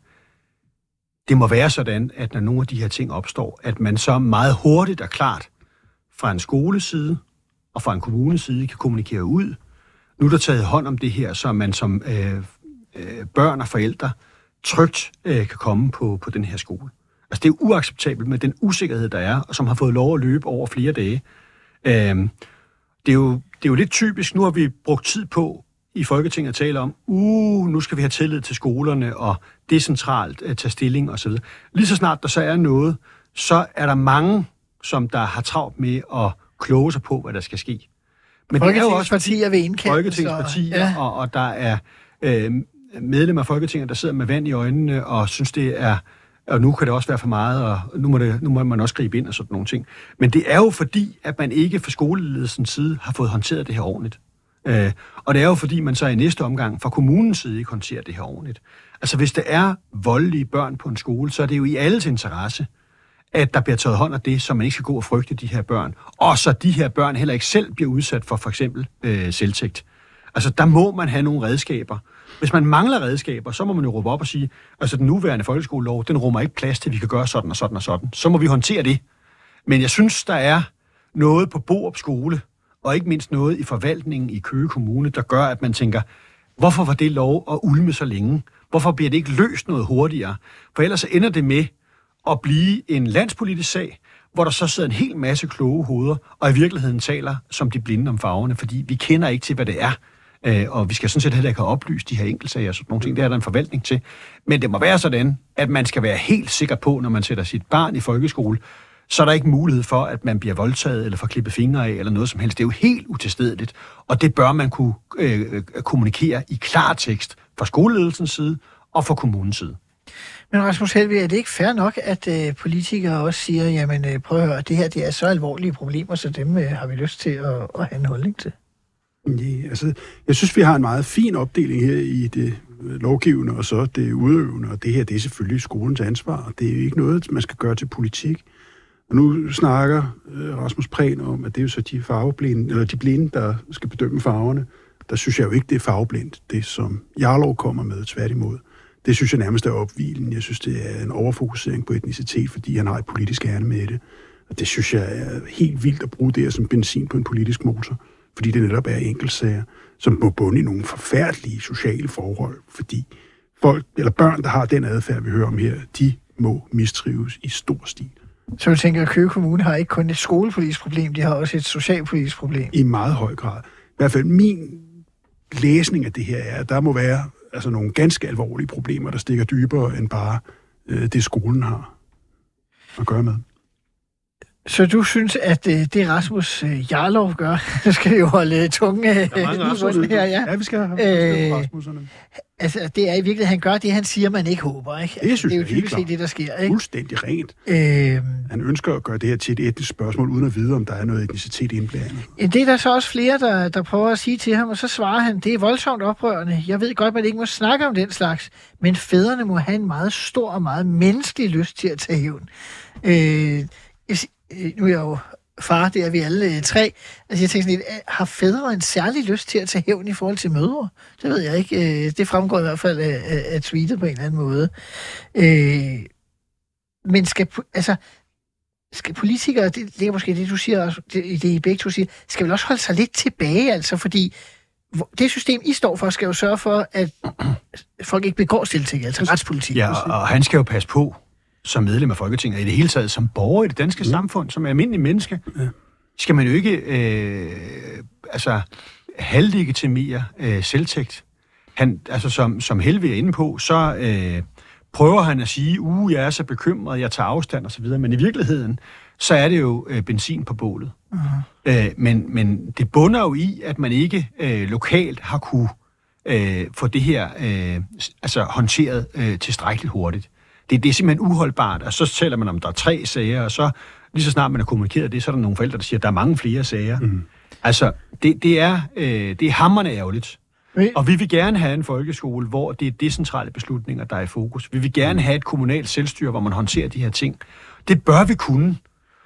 det må være sådan, at når nogle af de her ting opstår, at man så meget hurtigt og klart fra en skoleside og fra en kommuneside kan kommunikere ud. Nu er der taget hånd om det her, så man som øh, øh, børn og forældre trygt øh, kan komme på, på den her skole. Altså det er uacceptabelt med den usikkerhed, der er, og som har fået lov at løbe over flere dage. Øh, det, er jo, det er jo lidt typisk. Nu har vi brugt tid på i Folketinget at tale om, uh, nu skal vi have tillid til skolerne og decentralt uh, tage stilling osv. Lige så snart der så er noget, så er der mange, som der har travlt med at kloge sig på, hvad der skal ske. Men det er jo også partier ved indkaldelse. Folketingspartier, ja. og, og der er øh, medlemmer af Folketinget, der sidder med vand i øjnene og synes, det er, og nu kan det også være for meget, og nu må, det, nu må man også gribe ind og sådan nogle ting. Men det er jo fordi, at man ikke fra skoleledelsens side har fået håndteret det her ordentligt. Øh, og det er jo fordi, man så i næste omgang fra kommunens side ikke håndterer det her ordentligt. Altså hvis der er voldelige børn på en skole, så er det jo i alles interesse, at der bliver taget hånd om det, så man ikke skal gå og frygte de her børn. Og så de her børn heller ikke selv bliver udsat for for eksempel øh, selvtægt. Altså der må man have nogle redskaber. Hvis man mangler redskaber, så må man jo råbe op og sige, altså den nuværende folkeskolelov, den rummer ikke plads til, at vi kan gøre sådan og sådan og sådan. Så må vi håndtere det. Men jeg synes, der er noget på Borup Skole, og ikke mindst noget i forvaltningen i Køge Kommune, der gør, at man tænker, hvorfor var det lov at ulme så længe? Hvorfor bliver det ikke løst noget hurtigere? For ellers så ender det med at blive en landspolitisk sag, hvor der så sidder en hel masse kloge hoveder, og i virkeligheden taler som de blinde om farverne, fordi vi kender ikke til, hvad det er. Øh, og vi skal sådan set heller ikke have oplyst de her enkeltsager og sådan nogle ting. Det er der en forvaltning til. Men det må være sådan, at man skal være helt sikker på, når man sætter sit barn i folkeskole, så er der ikke mulighed for, at man bliver voldtaget eller får klippet fingre af eller noget som helst. Det er jo helt utilstedeligt, og det bør man kunne øh, kommunikere i klartekst fra skoleledelsens side og fra kommunens side. Men Rasmus Helvig, er det ikke fair nok, at øh, politikere også siger, jamen øh, prøv at høre, det her det er så alvorlige problemer, så dem øh, har vi lyst til at, at have en holdning til? Ja, altså, jeg synes, vi har en meget fin opdeling her i det lovgivende og så det udøvende, og det her det er selvfølgelig skolens ansvar, og det er jo ikke noget, man skal gøre til politik. Og nu snakker øh, Rasmus Prehn om, at det er jo så de farveblinde, eller de blinde, der skal bedømme farverne. Der synes jeg jo ikke, det er farveblindt, det som Jarlov kommer med, tværtimod. Det synes jeg nærmest er opvilen. Jeg synes, det er en overfokusering på etnicitet, fordi han har et politisk ærne med det. Og det synes jeg er helt vildt at bruge det her som benzin på en politisk motor, fordi det netop er enkeltsager, som må bunde i nogle forfærdelige sociale forhold, fordi folk, eller børn, der har den adfærd, vi hører om her, de må mistrives i stor stil. Så du tænker, at Køge Kommune har ikke kun et skolepolitisk problem, de har også et socialpolitisk problem? I meget høj grad. I hvert fald min læsning af det her er, at der må være altså, nogle ganske alvorlige problemer, der stikker dybere end bare øh, det, skolen har at gøre med. Så du synes, at øh, det Rasmus øh, Jarlov gør, så skal vi jo holde tunge øh, i her, ja? Ja, vi skal have øh, Rasmusserne. Altså, det er i virkeligheden, han gør det, han siger, man ikke håber, ikke? Det synes det er jeg jo dybest set det, der sker, ikke? Fuldstændig rent. Øh, han ønsker at gøre det her til et etnisk spørgsmål, uden at vide, om der er noget etnicitet indblandet. Det er der så også flere, der, der prøver at sige til ham, og så svarer han, det er voldsomt oprørende. Jeg ved godt, man ikke må snakke om den slags, men fædrene må have en meget stor og meget menneskelig lyst til at tage hævn. Øh, nu er jeg jo far, det er vi alle tre. Altså jeg tænker sådan lidt, har fædre en særlig lyst til at tage hævn i forhold til mødre? Det ved jeg ikke. Det fremgår i hvert fald af, af, af tweetet på en eller anden måde. Øh, men skal, altså, skal politikere, det, det er måske det, du siger, det, det I begge to siger, skal vel også holde sig lidt tilbage, altså, fordi det system, I står for, skal jo sørge for, at folk ikke begår stilting, altså retspolitik. Ja, og, og han skal jo passe på, som medlem af Folketinget, i det hele taget, som borger i det danske mm. samfund, som er almindelig menneske, ja. Skal man jo ikke øh, altså, halvlegitimere øh, selvtægt. Han, altså, som, som Helve er inde på, så øh, prøver han at sige, uh, jeg er så bekymret, jeg tager afstand osv., men i virkeligheden, så er det jo øh, benzin på bålet. Uh-huh. Øh, men, men det bunder jo i, at man ikke øh, lokalt har kunne øh, få det her øh, altså, håndteret øh, tilstrækkeligt hurtigt. Det, det er simpelthen uholdbart, og så tæller man om, der er tre sager, og så lige så snart man har kommunikeret det, så er der nogle forældre, der siger, at der er mange flere sager. Mm. Altså, det, det, er, øh, det er hamrende ærgerligt. Mm. Og vi vil gerne have en folkeskole, hvor det er decentrale beslutninger, der er i fokus. Vi vil gerne have et kommunalt selvstyre, hvor man håndterer de her ting. Det bør vi kunne.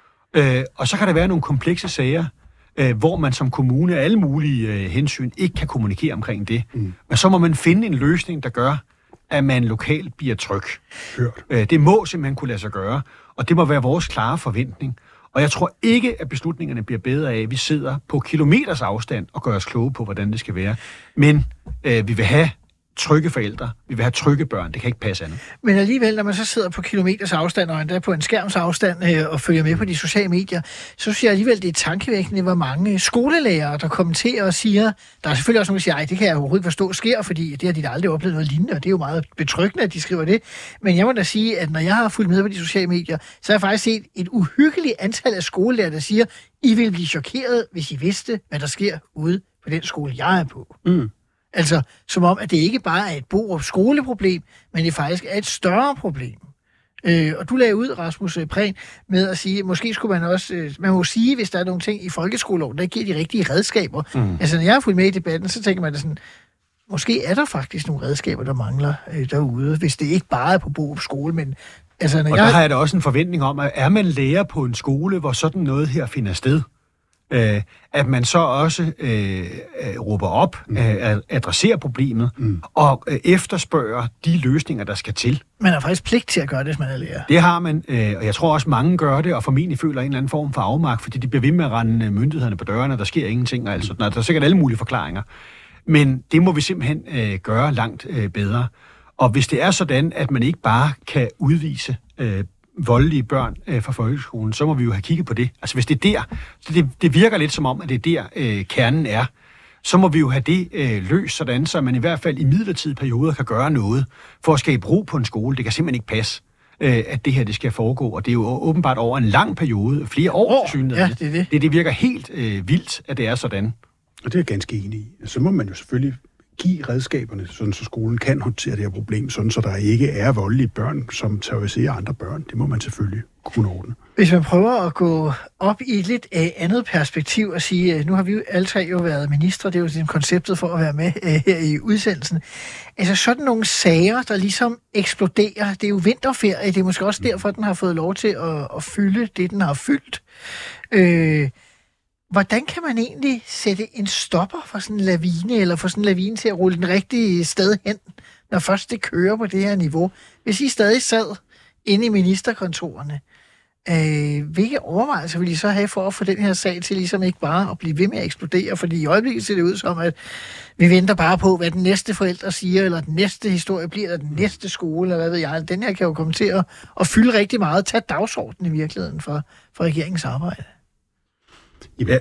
Øh, og så kan der være nogle komplekse sager, øh, hvor man som kommune af alle mulige øh, hensyn ikke kan kommunikere omkring det. Mm. Men så må man finde en løsning, der gør, at man lokalt bliver tryg. Hørt. Det må simpelthen kunne lade sig gøre, og det må være vores klare forventning. Og jeg tror ikke, at beslutningerne bliver bedre af, at vi sidder på kilometers afstand og gør os kloge på, hvordan det skal være. Men øh, vi vil have trygge forældre, vi vil have trygge børn, det kan ikke passe andet. Men alligevel, når man så sidder på kilometers afstand, og endda på en skærms afstand, øh, og følger med på de sociale medier, så synes jeg alligevel, det er tankevækkende, hvor mange skolelærere, der kommenterer og siger, der er selvfølgelig også nogen, der siger, ej, det kan jeg overhovedet forstå sker, fordi det har de da aldrig oplevet noget lignende, og det er jo meget betryggende, at de skriver det. Men jeg må da sige, at når jeg har fulgt med på de sociale medier, så har jeg faktisk set et uhyggeligt antal af skolelærere, der siger, I vil blive chokeret, hvis I vidste, hvad der sker ude på den skole, jeg er på. Mm. Altså, som om, at det ikke bare er et Borup skoleproblem, men det faktisk er et større problem. Øh, og du lagde ud, Rasmus Prehn, med at sige, måske skulle man også, øh, man må sige, hvis der er nogle ting i folkeskoleloven, der giver de rigtige redskaber. Mm. Altså, når jeg har fulgt med i debatten, så tænker man da sådan, måske er der faktisk nogle redskaber, der mangler øh, derude, hvis det ikke bare er på Borup skole, men altså, når og jeg... der har jeg da også en forventning om, at er man lærer på en skole, hvor sådan noget her finder sted, Øh, at man så også øh, øh, råber op, mm. øh, adresserer problemet, mm. og øh, efterspørger de løsninger, der skal til. Man har faktisk pligt til at gøre det, hvis man er lærer. Det har man, øh, og jeg tror også, mange gør det, og formentlig føler en eller anden form for afmagt, fordi de bliver ved med at rende myndighederne på dørene, og der sker ingenting, og altså, der er sikkert alle mulige forklaringer. Men det må vi simpelthen øh, gøre langt øh, bedre. Og hvis det er sådan, at man ikke bare kan udvise øh, voldelige børn øh, fra folkeskolen, så må vi jo have kigget på det. Altså hvis det er der, så det, det virker lidt som om, at det er der øh, kernen er, så må vi jo have det øh, løst sådan, så man i hvert fald i midlertidige perioder kan gøre noget for at skabe ro på en skole. Det kan simpelthen ikke passe, øh, at det her det skal foregå, og det er jo åbenbart over en lang periode, flere år, oh, ja, det, det. det, det virker helt øh, vildt, at det er sådan. Og det er jeg ganske enig i. Så må man jo selvfølgelig give redskaberne, sådan så skolen kan håndtere det her problem, sådan så der ikke er voldelige børn, som terroriserer andre børn. Det må man selvfølgelig kunne ordne. Hvis man prøver at gå op i et lidt uh, andet perspektiv og sige, uh, nu har vi jo alle tre jo været ministre, det er jo sådan konceptet for at være med uh, her i udsendelsen. Altså sådan nogle sager, der ligesom eksploderer, det er jo vinterferie, det er måske også derfor, den har fået lov til at, at fylde det, den har fyldt. Uh, Hvordan kan man egentlig sætte en stopper for sådan en lavine, eller få sådan en lavine til at rulle den rigtige sted hen, når først det kører på det her niveau? Hvis I stadig sad inde i ministerkontorerne, øh, hvilke overvejelser vil I så have for at få den her sag til ligesom ikke bare at blive ved med at eksplodere? Fordi i øjeblikket ser det ud som, at vi venter bare på, hvad den næste forældre siger, eller den næste historie bliver, eller den næste skole, eller hvad ved jeg. Den her kan jo komme til at, at fylde rigtig meget, tage dagsordenen i virkeligheden for, for regeringens arbejde. Ja.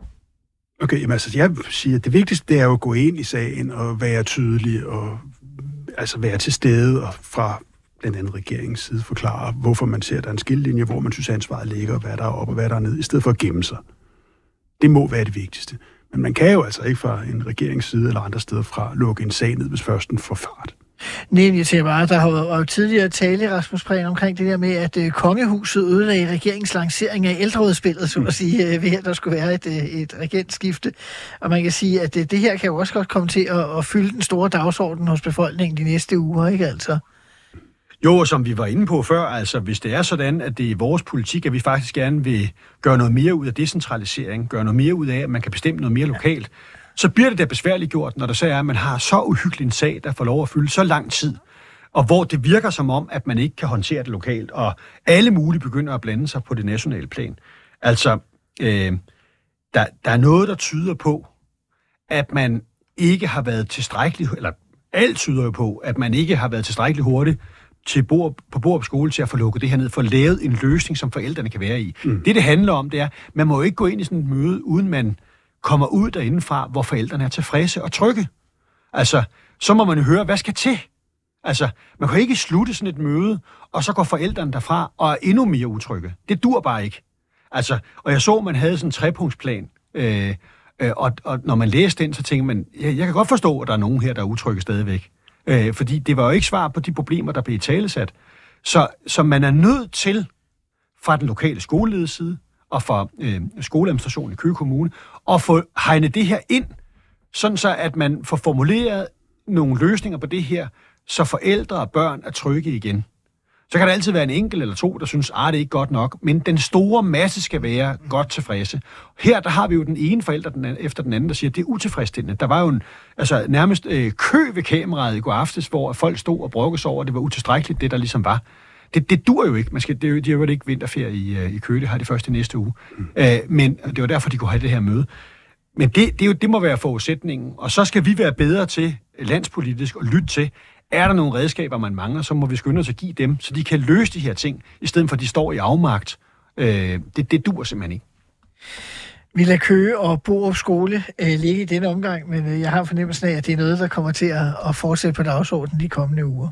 Okay, jamen altså, jeg siger, at det vigtigste, det er jo at gå ind i sagen og være tydelig og altså være til stede og fra blandt andet regeringens side forklare, hvorfor man ser, at der er en skillelinje, hvor man synes, ansvaret ligger, og hvad der er op og hvad der er ned, i stedet for at gemme sig. Det må være det vigtigste. Men man kan jo altså ikke fra en regerings side eller andre steder fra lukke en sag ned, hvis først den får fart. Nej, jeg siger bare, der har jo tidligere tale, Rasmus Prehn, omkring det der med, at øh, kongehuset ødelagde regeringens lancering af ældreudspillet, så at sige, øh, ved at der skulle være et, øh, et regentskifte. Og man kan sige, at øh, det her kan jo også godt komme til at, at fylde den store dagsorden hos befolkningen de næste uger, ikke altså? Jo, og som vi var inde på før, altså hvis det er sådan, at det er vores politik, at vi faktisk gerne vil gøre noget mere ud af decentralisering, gøre noget mere ud af, at man kan bestemme noget mere lokalt, så bliver det da besværligt gjort, når der så er, at man har så uhyggelig en sag, der får lov at fylde så lang tid, og hvor det virker som om, at man ikke kan håndtere det lokalt, og alle mulige begynder at blande sig på det nationale plan. Altså, øh, der, der er noget, der tyder på, at man ikke har været tilstrækkeligt, eller alt tyder jo på, at man ikke har været tilstrækkeligt hurtigt til bord, på Borup skole til at få lukket det her ned, for lavet en løsning, som forældrene kan være i. Mm. Det, det handler om, det er, man må jo ikke gå ind i sådan et møde, uden man kommer ud derindefra, hvor forældrene er tilfredse og trygge. Altså, så må man jo høre, hvad skal til? Altså, man kan ikke slutte sådan et møde, og så går forældrene derfra og er endnu mere utrygge. Det dur bare ikke. Altså, og jeg så, man havde sådan en trepunktsplan, øh, øh, og, og når man læste den, så tænker man, jeg, jeg kan godt forstå, at der er nogen her, der er utrygge stadigvæk. Øh, fordi det var jo ikke svar på de problemer, der blev italesat. Så, så man er nødt til, fra den lokale skoleleders side, og fra øh, skoleadministrationen i Køge Kommune, og få hegnet det her ind, sådan så at man får formuleret nogle løsninger på det her, så forældre og børn er trygge igen. Så kan der altid være en enkelt eller to, der synes, at det er ikke godt nok, men den store masse skal være godt tilfredse. Her der har vi jo den ene forælder den anden, efter den anden, der siger, at det er utilfredsstillende. Der var jo en, altså, nærmest øh, kø ved kameraet i går aftes, hvor folk stod og brokkede sig over, at det var utilstrækkeligt, det der ligesom var. Det, det dur jo ikke. Man skal, det er jo, de har jo ikke vinterferie i, i Køge, det har de først i næste uge. Mm. Æ, men det var derfor, de kunne have det her møde. Men det, det, er jo, det må være forudsætningen, og så skal vi være bedre til landspolitisk at lytte til, er der nogle redskaber, man mangler, så må vi skynde os at give dem, så de kan løse de her ting, i stedet for at de står i afmagt. Øh, det, det dur simpelthen ikke. Vi lader Køge og Borup skole øh, ligge i denne omgang, men øh, jeg har fornemmelsen af, at det er noget, der kommer til at, at fortsætte på dagsordenen de kommende uger.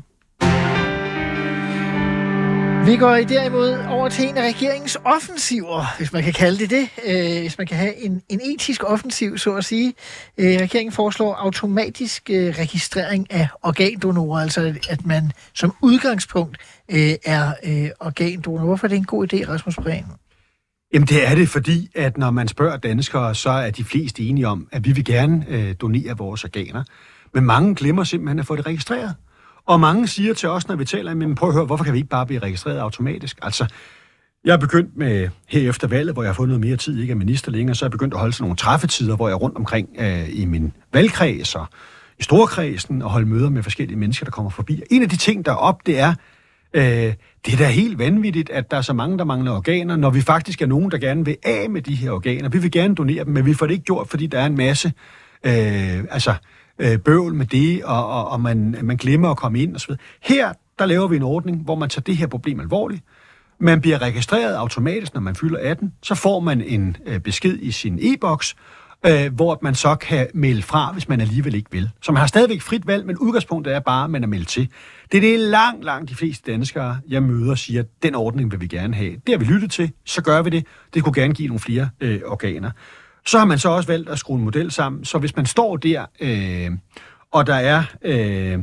Vi går derimod over til en af regeringens offensiver, hvis man kan kalde det det. Øh, hvis man kan have en, en etisk offensiv, så at sige. Øh, regeringen foreslår automatisk øh, registrering af organdonorer, altså at man som udgangspunkt øh, er øh, organdonor. Hvorfor er det en god idé, Rasmus Prehn? Jamen det er det, fordi at når man spørger danskere, så er de fleste enige om, at vi vil gerne øh, donere vores organer. Men mange glemmer simpelthen at få det registreret. Og mange siger til os, når vi taler, men prøv at høre, hvorfor kan vi ikke bare blive registreret automatisk? Altså, jeg er begyndt med, her efter valget, hvor jeg har fået noget mere tid, ikke er minister længere, så er jeg begyndt at holde sådan nogle træffetider, hvor jeg er rundt omkring øh, i min valgkreds og i storkredsen og holde møder med forskellige mennesker, der kommer forbi. En af de ting, der er op, det er, øh, det er da helt vanvittigt, at der er så mange, der mangler organer, når vi faktisk er nogen, der gerne vil af med de her organer. Vi vil gerne donere dem, men vi får det ikke gjort, fordi der er en masse, øh, altså... bøvl med det, og, og, og man, man glemmer at komme ind og så videre. Her, der laver vi en ordning, hvor man tager det her problem alvorligt. Man bliver registreret automatisk, når man fylder atten. Så får man en øh, besked i sin e-boks, øh, hvor man så kan melde fra, hvis man alligevel ikke vil. Så man har stadigvæk frit valg, men udgangspunktet er bare, at man er meldt til. Det er det langt, langt de fleste danskere, jeg møder, siger, at den ordning vil vi gerne have. Det har vi lyttet til, så gør vi det. Det kunne gerne give nogle flere øh, organer. Så har man så også valgt at skrue en model sammen, så hvis man står der øh, og der er øh,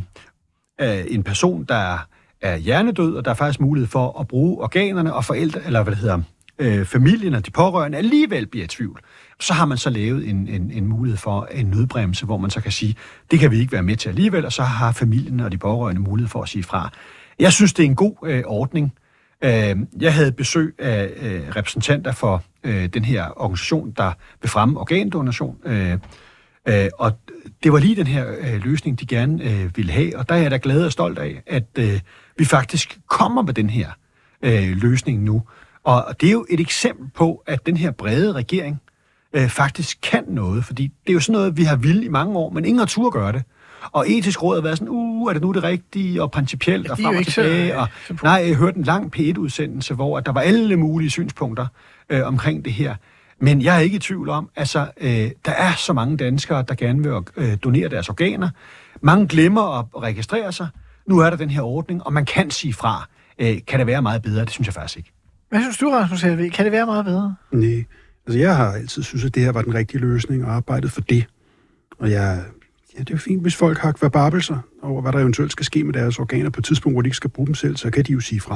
øh, en person, der er hjernedød, og der er faktisk mulighed for at bruge organerne, og forældre, eller hvad det hedder, øh, familien og de pårørende alligevel bliver i tvivl, så har man så lavet en, en, en mulighed for en nødbremse, hvor man så kan sige, det kan vi ikke være med til alligevel, og så har familien og de pårørende mulighed for at sige fra. Jeg synes, det er en god øh, ordning. Øh, jeg havde besøg af øh, repræsentanter for øh, den her organisation, der vil fremme organdonation, øh, øh, og det var lige den her øh, løsning, de gerne øh, ville have, og der er jeg da glad og stolt af, at øh, vi faktisk kommer med den her øh, løsning nu. Og det er jo et eksempel på, at den her brede regering øh, faktisk kan noget, fordi det er jo sådan noget, vi har vildt i mange år, men ingen har tur gøre det. Og etisk råd har været sådan, uh, er det nu det rigtige, og principielt, og frem og tilbage. Og, nej, jeg hørte en lang P et udsendelse, hvor der var alle mulige synspunkter øh, omkring det her. Men jeg er ikke i tvivl om, altså, øh, der er så mange danskere, der gerne vil øh, donere deres organer. Mange glemmer at registrere sig. Nu er der den her ordning, og man kan sige fra. Øh, kan det være meget bedre? Det synes jeg faktisk ikke. Hvad synes du, Rasmus Helveg? Kan det være meget bedre? Nej. Altså, jeg har altid synes, at det her var den rigtige løsning, og arbejdet for det. Og jeg... Ja, det er jo fint, hvis folk har kvababelser over, hvad der eventuelt skal ske med deres organer på et tidspunkt, hvor de ikke skal bruge dem selv, så kan de jo sige fra.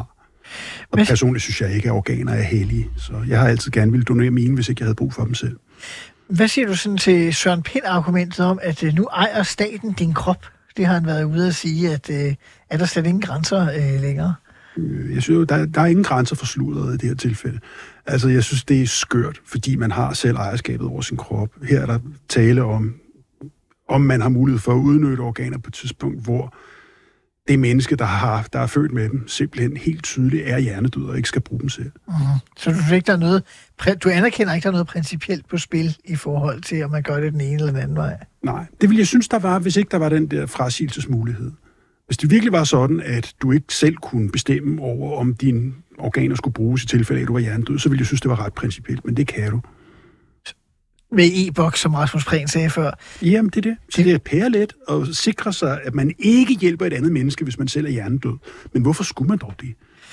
Og Men... personligt synes jeg ikke, at organer er hellige, så jeg har altid gerne ville donere mine, hvis ikke jeg havde brug for dem selv. Hvad siger du sådan til Søren Pind-argumentet om, at nu ejer staten din krop? Det har han været ude at sige, at øh, er der slet ingen grænser øh, længere? Jeg synes jo, der, der er ingen grænser for sludret i det her tilfælde. Altså, jeg synes, det er skørt, fordi man har selv ejerskabet over sin krop. Her er der tale om, om man har mulighed for at udnytte organer på et tidspunkt, hvor det menneske, der, har, der er født med dem, simpelthen helt tydeligt er hjernedød og ikke skal bruge dem selv. Mm. Så du, ikke, der er noget, du anerkender ikke, der er noget principielt på spil i forhold til, om man gør det den ene eller den anden vej? Nej, det ville jeg synes, der var, hvis ikke der var den der frasigelsesmulighed. Hvis det virkelig var sådan, at du ikke selv kunne bestemme over, om dine organer skulle bruges i tilfælde af, at du var hjernedød, så ville jeg synes, det var ret principielt, men det kan du. Med e-boks, som Rasmus Prehn sagde før. Jamen, det er det. Så det er pærelet at sikre sig, at man ikke hjælper et andet menneske, hvis man selv er hjernedød. Men hvorfor skulle man dog det?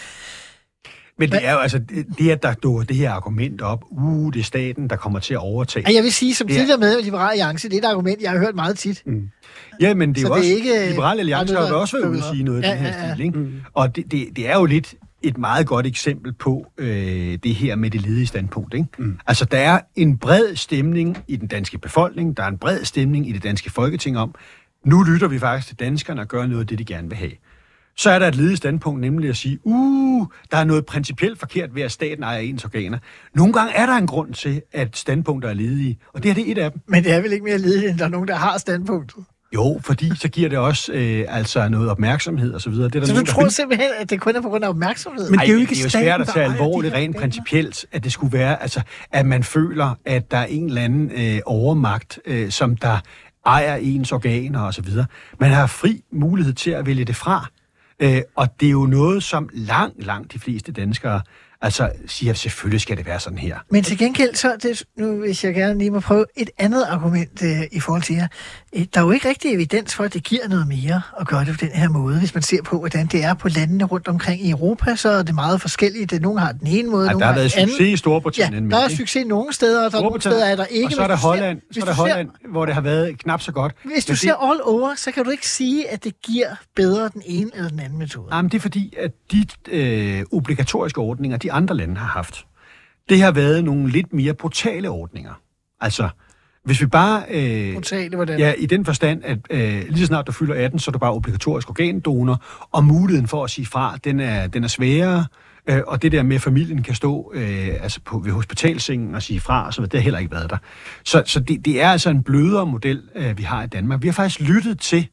Men det er jo altså, det at der dukker det her argument op, uh, det er staten, der kommer til at overtage. Jeg vil sige, som tidligere med Liberal Alliance, det er et argument, jeg har hørt meget tit. Mm. Ja, men det er så jo det også, er ikke, Liberal Alliance har jo også været ude at sige noget af ja, den her ja, ja. stil, ikke? Mm. Og det, det, det er jo lidt et meget godt eksempel på øh, det her med det ledige standpunkt, ikke? Mm. Altså, der er en bred stemning i den danske befolkning, der er en bred stemning i det danske Folketing om, nu lytter vi faktisk til danskerne og gør noget af det, de gerne vil have. Så er der et ledigt standpunkt, nemlig at sige, uh, der er noget principielt forkert ved, at staten ejer ens organer. Nogle gange er der en grund til, at standpunkter er ledige, og det her det er et af dem. Men det er vel ikke mere ledigt, end der er nogen, der har standpunktet? Jo, fordi så giver det også øh, altså noget opmærksomhed og så videre. Det er der så nogen, du tror der... simpelthen, at det kun er på grund af opmærksomhed? Men det er jo ikke det er jo svært at tage alvorligt rent principielt, at det skulle være, altså, at man føler, at der er en eller anden øh, overmagt, øh, som der ejer ens organer og så videre. Man har fri mulighed til at vælge det fra. Øh, og det er jo noget, som langt, langt de fleste danskere altså siger, at selvfølgelig skal det være sådan her. Men til gengæld, så det, nu hvis jeg gerne lige må prøve et andet argument øh, i forhold til jer. Øh, der er jo ikke rigtig evidens for, at det giver noget mere at gøre det på den her måde. Hvis man ser på, hvordan det er på landene rundt omkring i Europa, så er det meget forskelligt. Nogle har den ene måde, ja, nogle der har været anden. succes i Storbritannien. Ja, der er succes nogle steder, og der er nogle steder, er der ikke. Og så er der Holland, ser, så er der Holland ser, hvor det har været knap så godt. Hvis du men ser det... all over, så kan du ikke sige, at det giver bedre den ene eller den anden metode. Nej, men det er fordi, at de øh, obligatoriske ordninger, de andre lande har haft, det har været nogle lidt mere brutale ordninger. Altså, hvis vi bare... Øh, brutale, hvordan? Ja, i den forstand, at øh, lige så snart du fylder atten, så er du bare obligatorisk organdonor, og muligheden for at sige fra, den er, den er sværere, øh, og det der med, at familien kan stå øh, altså på, ved hospitalsengen og sige fra, så det har heller ikke været der. Så, så det, det er altså en blødere model, øh, vi har i Danmark. Vi har faktisk lyttet til,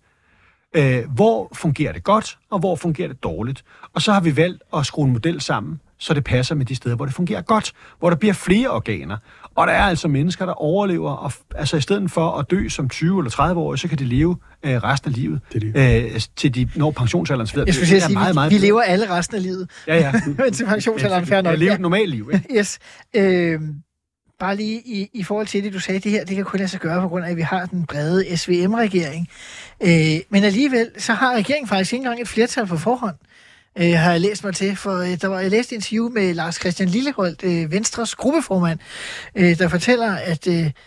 øh, hvor fungerer det godt, og hvor fungerer det dårligt. Og så har vi valgt at skrue en model sammen, så det passer med de steder, hvor det fungerer godt, hvor der bliver flere organer. Og der er altså mennesker, der overlever, og altså i stedet for at dø som tyve eller tredive år, så kan de leve øh, resten af livet, det det. Øh, til de når pensionsalderen. Så jeg skulle sige, sige meget, meget vi, vi lever alle resten af livet. Ja, ja. Men til pensionsalderen fair nok. Jeg lever et normalt liv, ikke? Yes. Øh, bare lige i, i forhold til det, du sagde, det her, det kan kun lade sig gøre, på grund af, at vi har den brede S V M-regering. Øh, men alligevel, så har regeringen faktisk ikke engang et flertal på forhånd. Øh, har jeg læst mig til, for øh, der var jeg læste et interview med Lars Christian Lilleholdt, øh, Venstres gruppeformand, øh, der fortæller, at øh,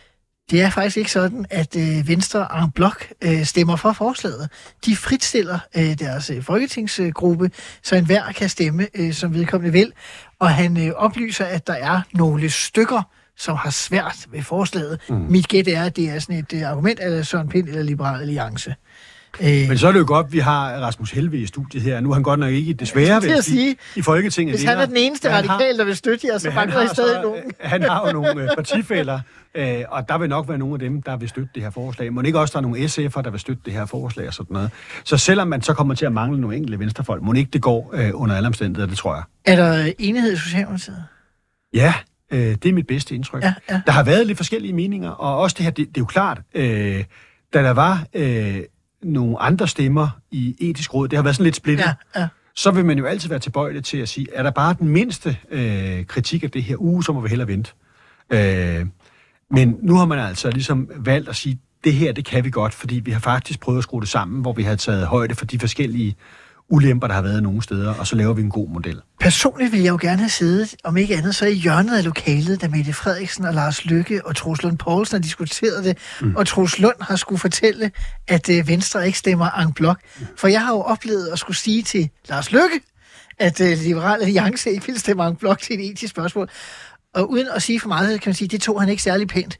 Det er faktisk ikke sådan, at øh, Venstre en blok øh, stemmer for forslaget. De fritstiller øh, deres øh, folketingsgruppe, så enhver kan stemme, øh, som vedkommende vil. Og han øh, oplyser, at der er nogle stykker, som har svært ved forslaget. Mm. Mit gæt er, at det er sådan et øh, argument af Søren Pind eller Liberal Alliance. Øh, Men så er det jo godt, at vi har Rasmus Helveg i studiet her. Nu er han godt nok ikke desværre ved at sige, i Folketinget. Hvis han er den eneste radikal, der vil støtte jer, så mangler I stadig nogen. Han har jo nogle partifæller, øh, og der vil nok være nogle af dem, der vil støtte det her forslag. Må ikke også der er nogle S F'er, der vil støtte det her forslag og sådan noget. Så selvom man så kommer til at mangle nogle enkelte venstrefolk, må ikke det går øh, under alle omstændigheder, det tror jeg. Er der enighed i Socialdemokratiet? Ja, øh, det er mit bedste indtryk. Ja, ja. Der har været lidt forskellige meninger, og også det her, det, det er jo klart, øh, da der var... Øh, nogle andre stemmer i etisk råd, det har været sådan lidt splittet, ja, ja. Så vil man jo altid være tilbøjelig til at sige, er der bare den mindste øh, kritik af det her uge, så må vi hellere vente. Øh, men nu har man altså ligesom valgt at sige, det her, det kan vi godt, fordi vi har faktisk prøvet at skrue det sammen, hvor vi har taget højde for de forskellige ulemper, der har været nogle steder, og så laver vi en god model. Personligt vil jeg jo gerne have siddet, om ikke andet, så i hjørnet af lokalet, da Mette Frederiksen og Lars Løkke og Troels Lund Poulsen har diskuteret det, mm. og Troels Lund har skulle fortælle, at øh, Venstre ikke stemmer en blok. Mm. For jeg har jo oplevet at skulle sige til Lars Løkke, at øh, Liberal Alliance ikke vil stemme en blok til et etisk spørgsmål. Og uden at sige for meget, kan man sige, det tog han ikke særlig pænt.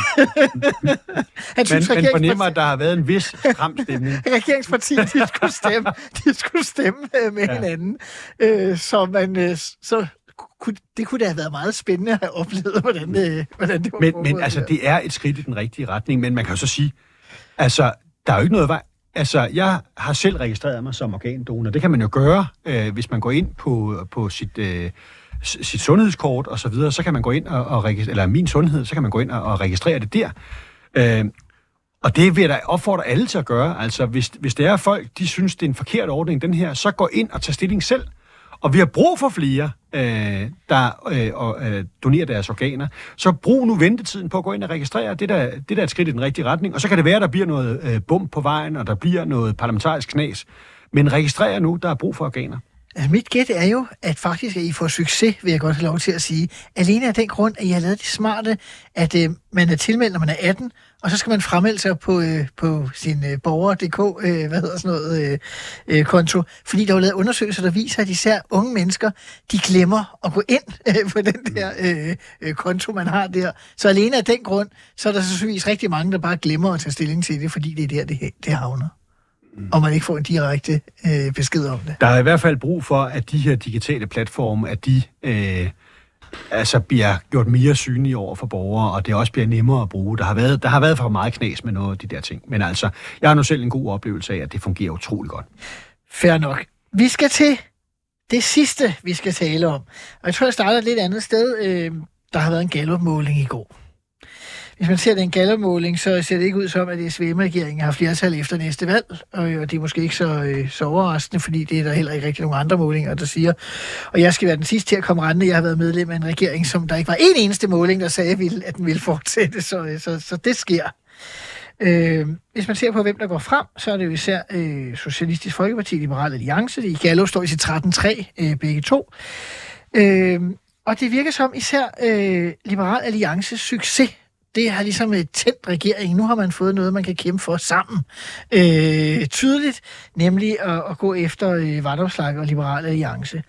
han synes, men, men fornemmer, at der har været en vis stram stemning. Regeringspartiet, de skulle stemme, de skulle stemme med ja. hinanden. Øh, så man, øh, så kunne, det kunne da have været meget spændende at have oplevet, hvordan det, hvordan det var. Men, men altså, det er et skridt i den rigtige retning, men man kan jo så sige, altså, der er jo ikke noget vej. Altså, jeg har selv registreret mig som organdonor. Det kan man jo gøre, øh, hvis man går ind på, på sit... Øh, sit sundhedskort og så videre, så kan man gå ind og, og registrere, eller min sundhed, så kan man gå ind og, og registrere det der. Øh, og det vil jeg da opfordre alle til at gøre. Altså, hvis, hvis det er folk, de synes, det er en forkert ordning, den her, så gå ind og tag stilling selv. Og vi har brug for flere, øh, der øh, og, øh, donerer deres organer. Så brug nu ventetiden på at gå ind og registrere. Det der, det der er et skridt i den rigtige retning. Og så kan det være, at der bliver noget øh, bump på vejen, og der bliver noget parlamentarisk knas. Men registrer nu, der er brug for organer. Altså, mit gæt er jo, at faktisk, at I får succes, vil jeg godt have lov til at sige. Alene af den grund, at I har lavet det smarte, at øh, man er tilmeldt, når man er atten, og så skal man fremmelde sig på, øh, på sin øh, borger punktum d k, øh, hvad hedder sådan noget, øh, øh, konto. Fordi der er jo lavet undersøgelser, der viser, at især unge mennesker, de glemmer at gå ind øh, på den der øh, øh, konto, man har der. Så alene af den grund, så er der sandsynligvis rigtig mange, der bare glemmer at tage stilling til det, fordi det er der, det, det havner. Og man ikke får en direkte øh, besked om det. Der er i hvert fald brug for, at de her digitale platforme, at de øh, altså bliver gjort mere synlige over for borgere, og det også bliver nemmere at bruge. Der har været, der har været for meget knas med noget af de der ting. Men altså, jeg har nu selv en god oplevelse af, at det fungerer utrolig godt. Fair nok. Vi skal til det sidste, vi skal tale om. Og jeg tror, jeg starter et lidt andet sted. Øh, der har været en Gallup-måling i går. Hvis man ser den Gallup-måling, så ser det ikke ud som, at S V M-regeringen har flertal efter næste valg, og det er måske ikke så, øh, så overraskende, fordi det er der heller ikke rigtig nogen andre målinger, der siger. Og jeg skal være den sidste til at komme rendende. Jeg har været medlem af en regering, som der ikke var en eneste måling, der sagde, at den ville fortsætte, så, så, så det sker. Øh, hvis man ser på, hvem der går frem, så er det jo især øh, Socialistisk Folkeparti, Liberal Alliance. I Gallup står i sit tretten tre, øh, begge to. Øh, og det virker som især øh, Liberal Alliances succes. Det har ligesom et tændt regering. Nu har man fået noget, man kan kæmpe for sammen. Øh, tydeligt, nemlig at, at gå efter øh, Vanopslagh og Liberal Alliance.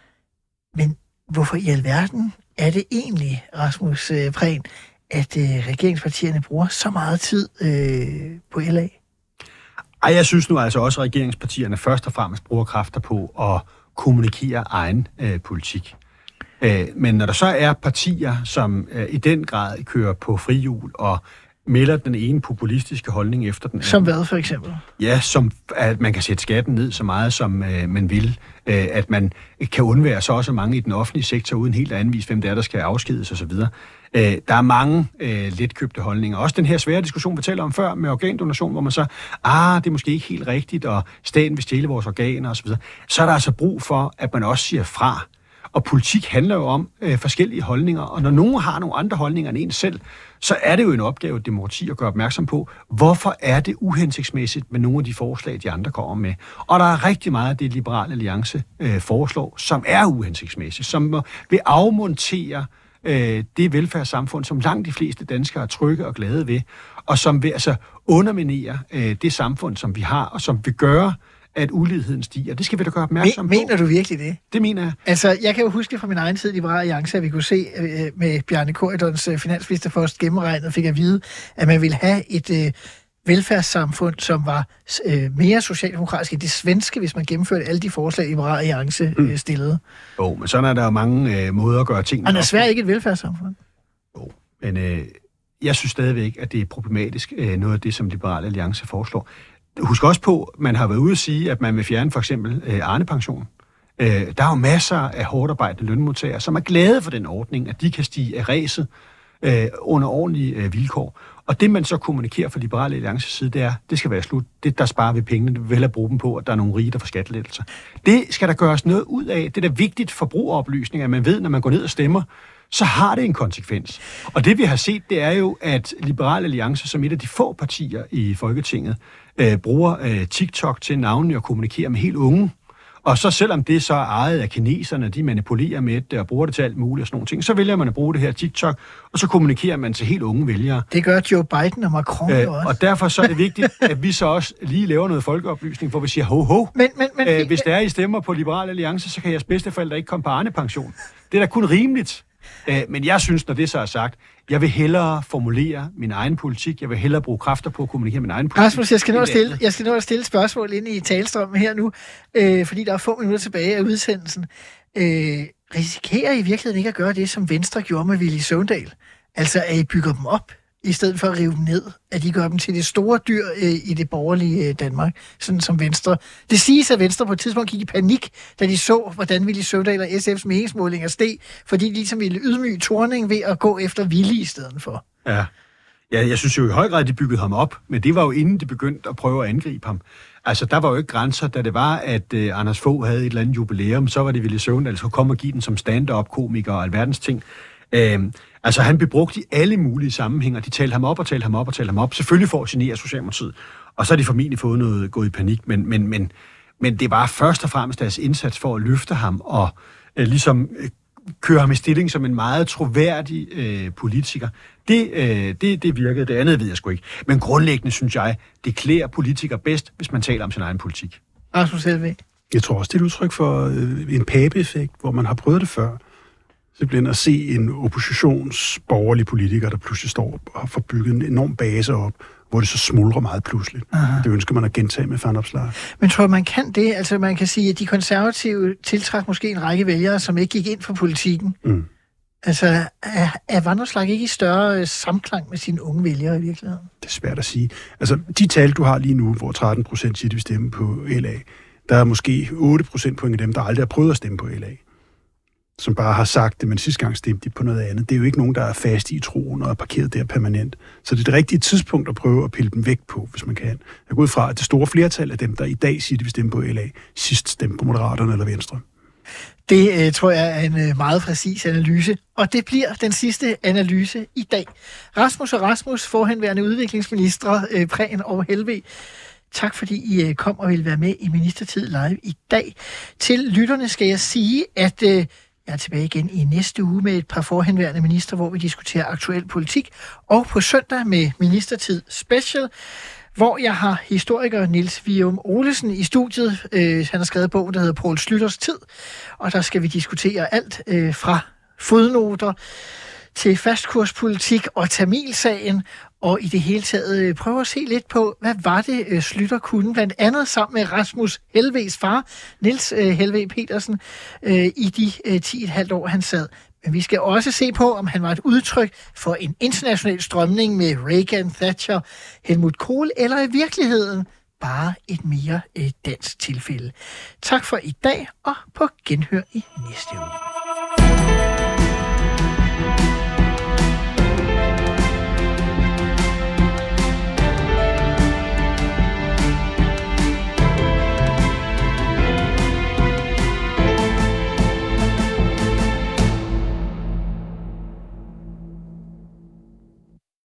Men hvorfor i alverden er det egentlig, Rasmus øh, Prehn, at øh, regeringspartierne bruger så meget tid øh, på L A? Ej, jeg synes nu altså også, at regeringspartierne først og fremmest bruger kræfter på at kommunikere egen øh, politik. Men når der så er partier, som øh, i den grad kører på frihjul og melder den ene populistiske holdning efter den anden. Som hvad for eksempel? Ja, som at man kan sætte skatten ned så meget, som øh, man vil. Øh, at man kan undvære så også mange i den offentlige sektor, uden helt at anvise, hvem det er, der skal afskedes osv. Øh, der er mange øh, letkøbte holdninger. Også den her svære diskussion, vi taler om før med organdonation, hvor man så, ah, det er måske ikke helt rigtigt, og staten vil stjæle vores organer osv. Så er der altså brug for, at man også siger fra. Og politik handler jo om øh, forskellige holdninger, og når nogen har nogle andre holdninger end en selv, så er det jo en opgave af demokrati at gøre opmærksom på, hvorfor er det uhensigtsmæssigt med nogle af de forslag, de andre kommer med. Og der er rigtig meget af det, Liberal Alliance øh, foreslår, som er uhensigtsmæssigt, som vil afmontere øh, det velfærdssamfund, som langt de fleste danskere er trygge og glade ved, og som vil altså underminere øh, det samfund, som vi har, og som vil gøre, at uligheden stiger. Det skal vi da gøre opmærksom Men, på. Mener du virkelig det? Det mener jeg. Altså, jeg kan jo huske fra min egen tid i Liberal Alliance, at vi kunne se øh, med Bjarne Corydons øh, finansministerpost gennemregnet, fik at vide, at man ville have et øh, velfærdssamfund, som var øh, mere socialdemokratisk end det svenske, hvis man gennemførte alle de forslag, Liberal Alliance øh, stillede. Jo, oh, men sådan er der jo mange øh, måder at gøre tingene. Han er svært ikke et velfærdssamfund. Jo, oh, men øh, jeg synes stadigvæk, at det er problematisk, øh, noget af det, som Liberal Alliance foreslår. Husk også på, at man har været ude at sige, at man vil fjerne for eksempel øh, Arne-pension. Øh, der er jo masser af hårdarbejdende lønmodtagere, som er glade for den ordning, at de kan stige af ræset øh, under ordentlige øh, vilkår. Og det, man så kommunikerer fra Liberal Alliances side, det er, det skal være slut. Det, der sparer vi pengene, det vil hellere bruge dem på, at der er nogle rige, der får skattelettelser. Det skal der gøres noget ud af. Det er da vigtigt forbrugeroplysning, at man ved, når man går ned og stemmer, så har det en konsekvens. Og det, vi har set, det er jo, at Liberal Alliance, som et af de få partier i Folketinget, øh, bruger øh, TikTok til navnlig at kommunikere med helt unge. Og så selvom det så er ejet af kineserne, de manipulerer med det og bruger det til alt muligt og sådan nogle ting, så vælger man at bruge det her TikTok, og så kommunikerer man til helt unge vælgere. Det gør Joe Biden og Macron øh, også. Og derfor så er det vigtigt, at vi så også lige laver noget folkeoplysning, hvor vi siger, ho, ho. Men, men, men, øh, hvis der er I stemmer på Liberal Alliance, så kan jeres bedsteforældre ikke komme på Arne-pension. Det er da kun rimeligt. Øh, men jeg synes, når det så er sagt, jeg vil hellere formulere min egen politik. Jeg vil hellere bruge kræfter på at kommunikere min egen politik. Rasmus, jeg skal nå at stille, jeg skal nå at stille spørgsmål inde i talestrømmen her nu, øh, fordi der er få minutter tilbage af udsendelsen. Øh, risikerer I i virkeligheden ikke at gøre det, som Venstre gjorde med Villy Søvndal? Altså, at I bygger dem op, i stedet for at rive dem ned? At I gør dem til det store dyr øh, i det borgerlige øh, Danmark, sådan som Venstre. Det siges, at Venstre på et tidspunkt gik i panik, da de så, hvordan Villy Søvndal og S F's meningsmålinger steg, fordi de ligesom ville ydmyge Thorning ved at gå efter Villy i stedet for. Ja. Ja, jeg synes jo i høj grad, at de byggede ham op, men det var jo inden de begyndte at prøve at angribe ham. Altså, der var jo ikke grænser, da det var, at uh, Anders Fogh havde et eller andet jubilæum, så var det Villy Søvndal, der skulle komme og give den som stand-up-komiker og alverdens ting. Uh, altså, han blev brugt i alle mulige sammenhænge, og de talte ham op og talte ham op og talte ham op, selvfølgelig for at genere Socialdemokratiet. Og så har de formentlig fået noget gået i panik, men, men, men, men det var først og fremmest deres indsats for at løfte ham og uh, ligesom uh, køre ham i stilling som en meget troværdig øh, politiker. Det, øh, det, det virkede, det andet ved jeg sgu ikke. Men grundlæggende synes jeg, det klæder politikere bedst, hvis man taler om sin egen politik. Rasmus Helveg. Jeg tror også, det er et udtryk for øh, en pape-effekt, hvor man har prøvet det før. Simpelthen at se en oppositionsborgerlig politiker, der pludselig står og får bygget en enorm base op, hvor det så smuldrer meget pludseligt. Aha. Det ønsker man at gentage med Van Opslark. Men tror man kan det? Altså man kan sige, at de konservative tiltræk måske en række vælgere, som ikke gik ind for politikken. Mm. Altså er, er Van Opslark ikke i større samklang med sine unge vælgere i virkeligheden? Det er svært at sige. Altså de tal, du har lige nu, hvor tretten procent siger, de vil stemme på L A, der er måske otte procent point af dem, der aldrig har prøvet at stemme på L A. Som bare har sagt det, men sidste gang stemte de på noget andet. Det er jo ikke nogen, der er fast i troen og er parkeret der permanent. Så det er det rigtige tidspunkt at prøve at pille dem væk på, hvis man kan. Jeg går ud fra, at det store flertal af dem, der i dag siger, de vil stemme på L A, sidst stemte på Moderaterne eller Venstre. Det øh, tror jeg er en øh, meget præcis analyse, og det bliver den sidste analyse i dag. Rasmus og Rasmus, forhenværende udviklingsministre, øh, Prehn og Helveg, tak fordi I øh, kom og ville være med i Ministertid Live i dag. Til lytterne skal jeg sige, at øh, jeg er tilbage igen i næste uge med et par forhenværende minister, hvor vi diskuterer aktuel politik, og på søndag med Ministertid Special, hvor jeg har historiker Niels Vium Olesen i studiet. Øh, han har skrevet bogen, der hedder Poul Schlüters Tid, og der skal vi diskutere alt øh, fra fodnoter til fastkurspolitik og Tamilsagen, og i det hele taget øh, prøve at se lidt på, hvad var det, øh, Schlüter kunne, blandt andet sammen med Rasmus Helvegs far, Niels øh, Helveg Petersen, øh, i de øh, ti komma fem år, han sad. Men vi skal også se på, om han var et udtryk for en international strømning med Reagan, Thatcher, Helmut Kohl, eller i virkeligheden bare et mere øh, dansk tilfælde. Tak for i dag, og på genhør i næste uge.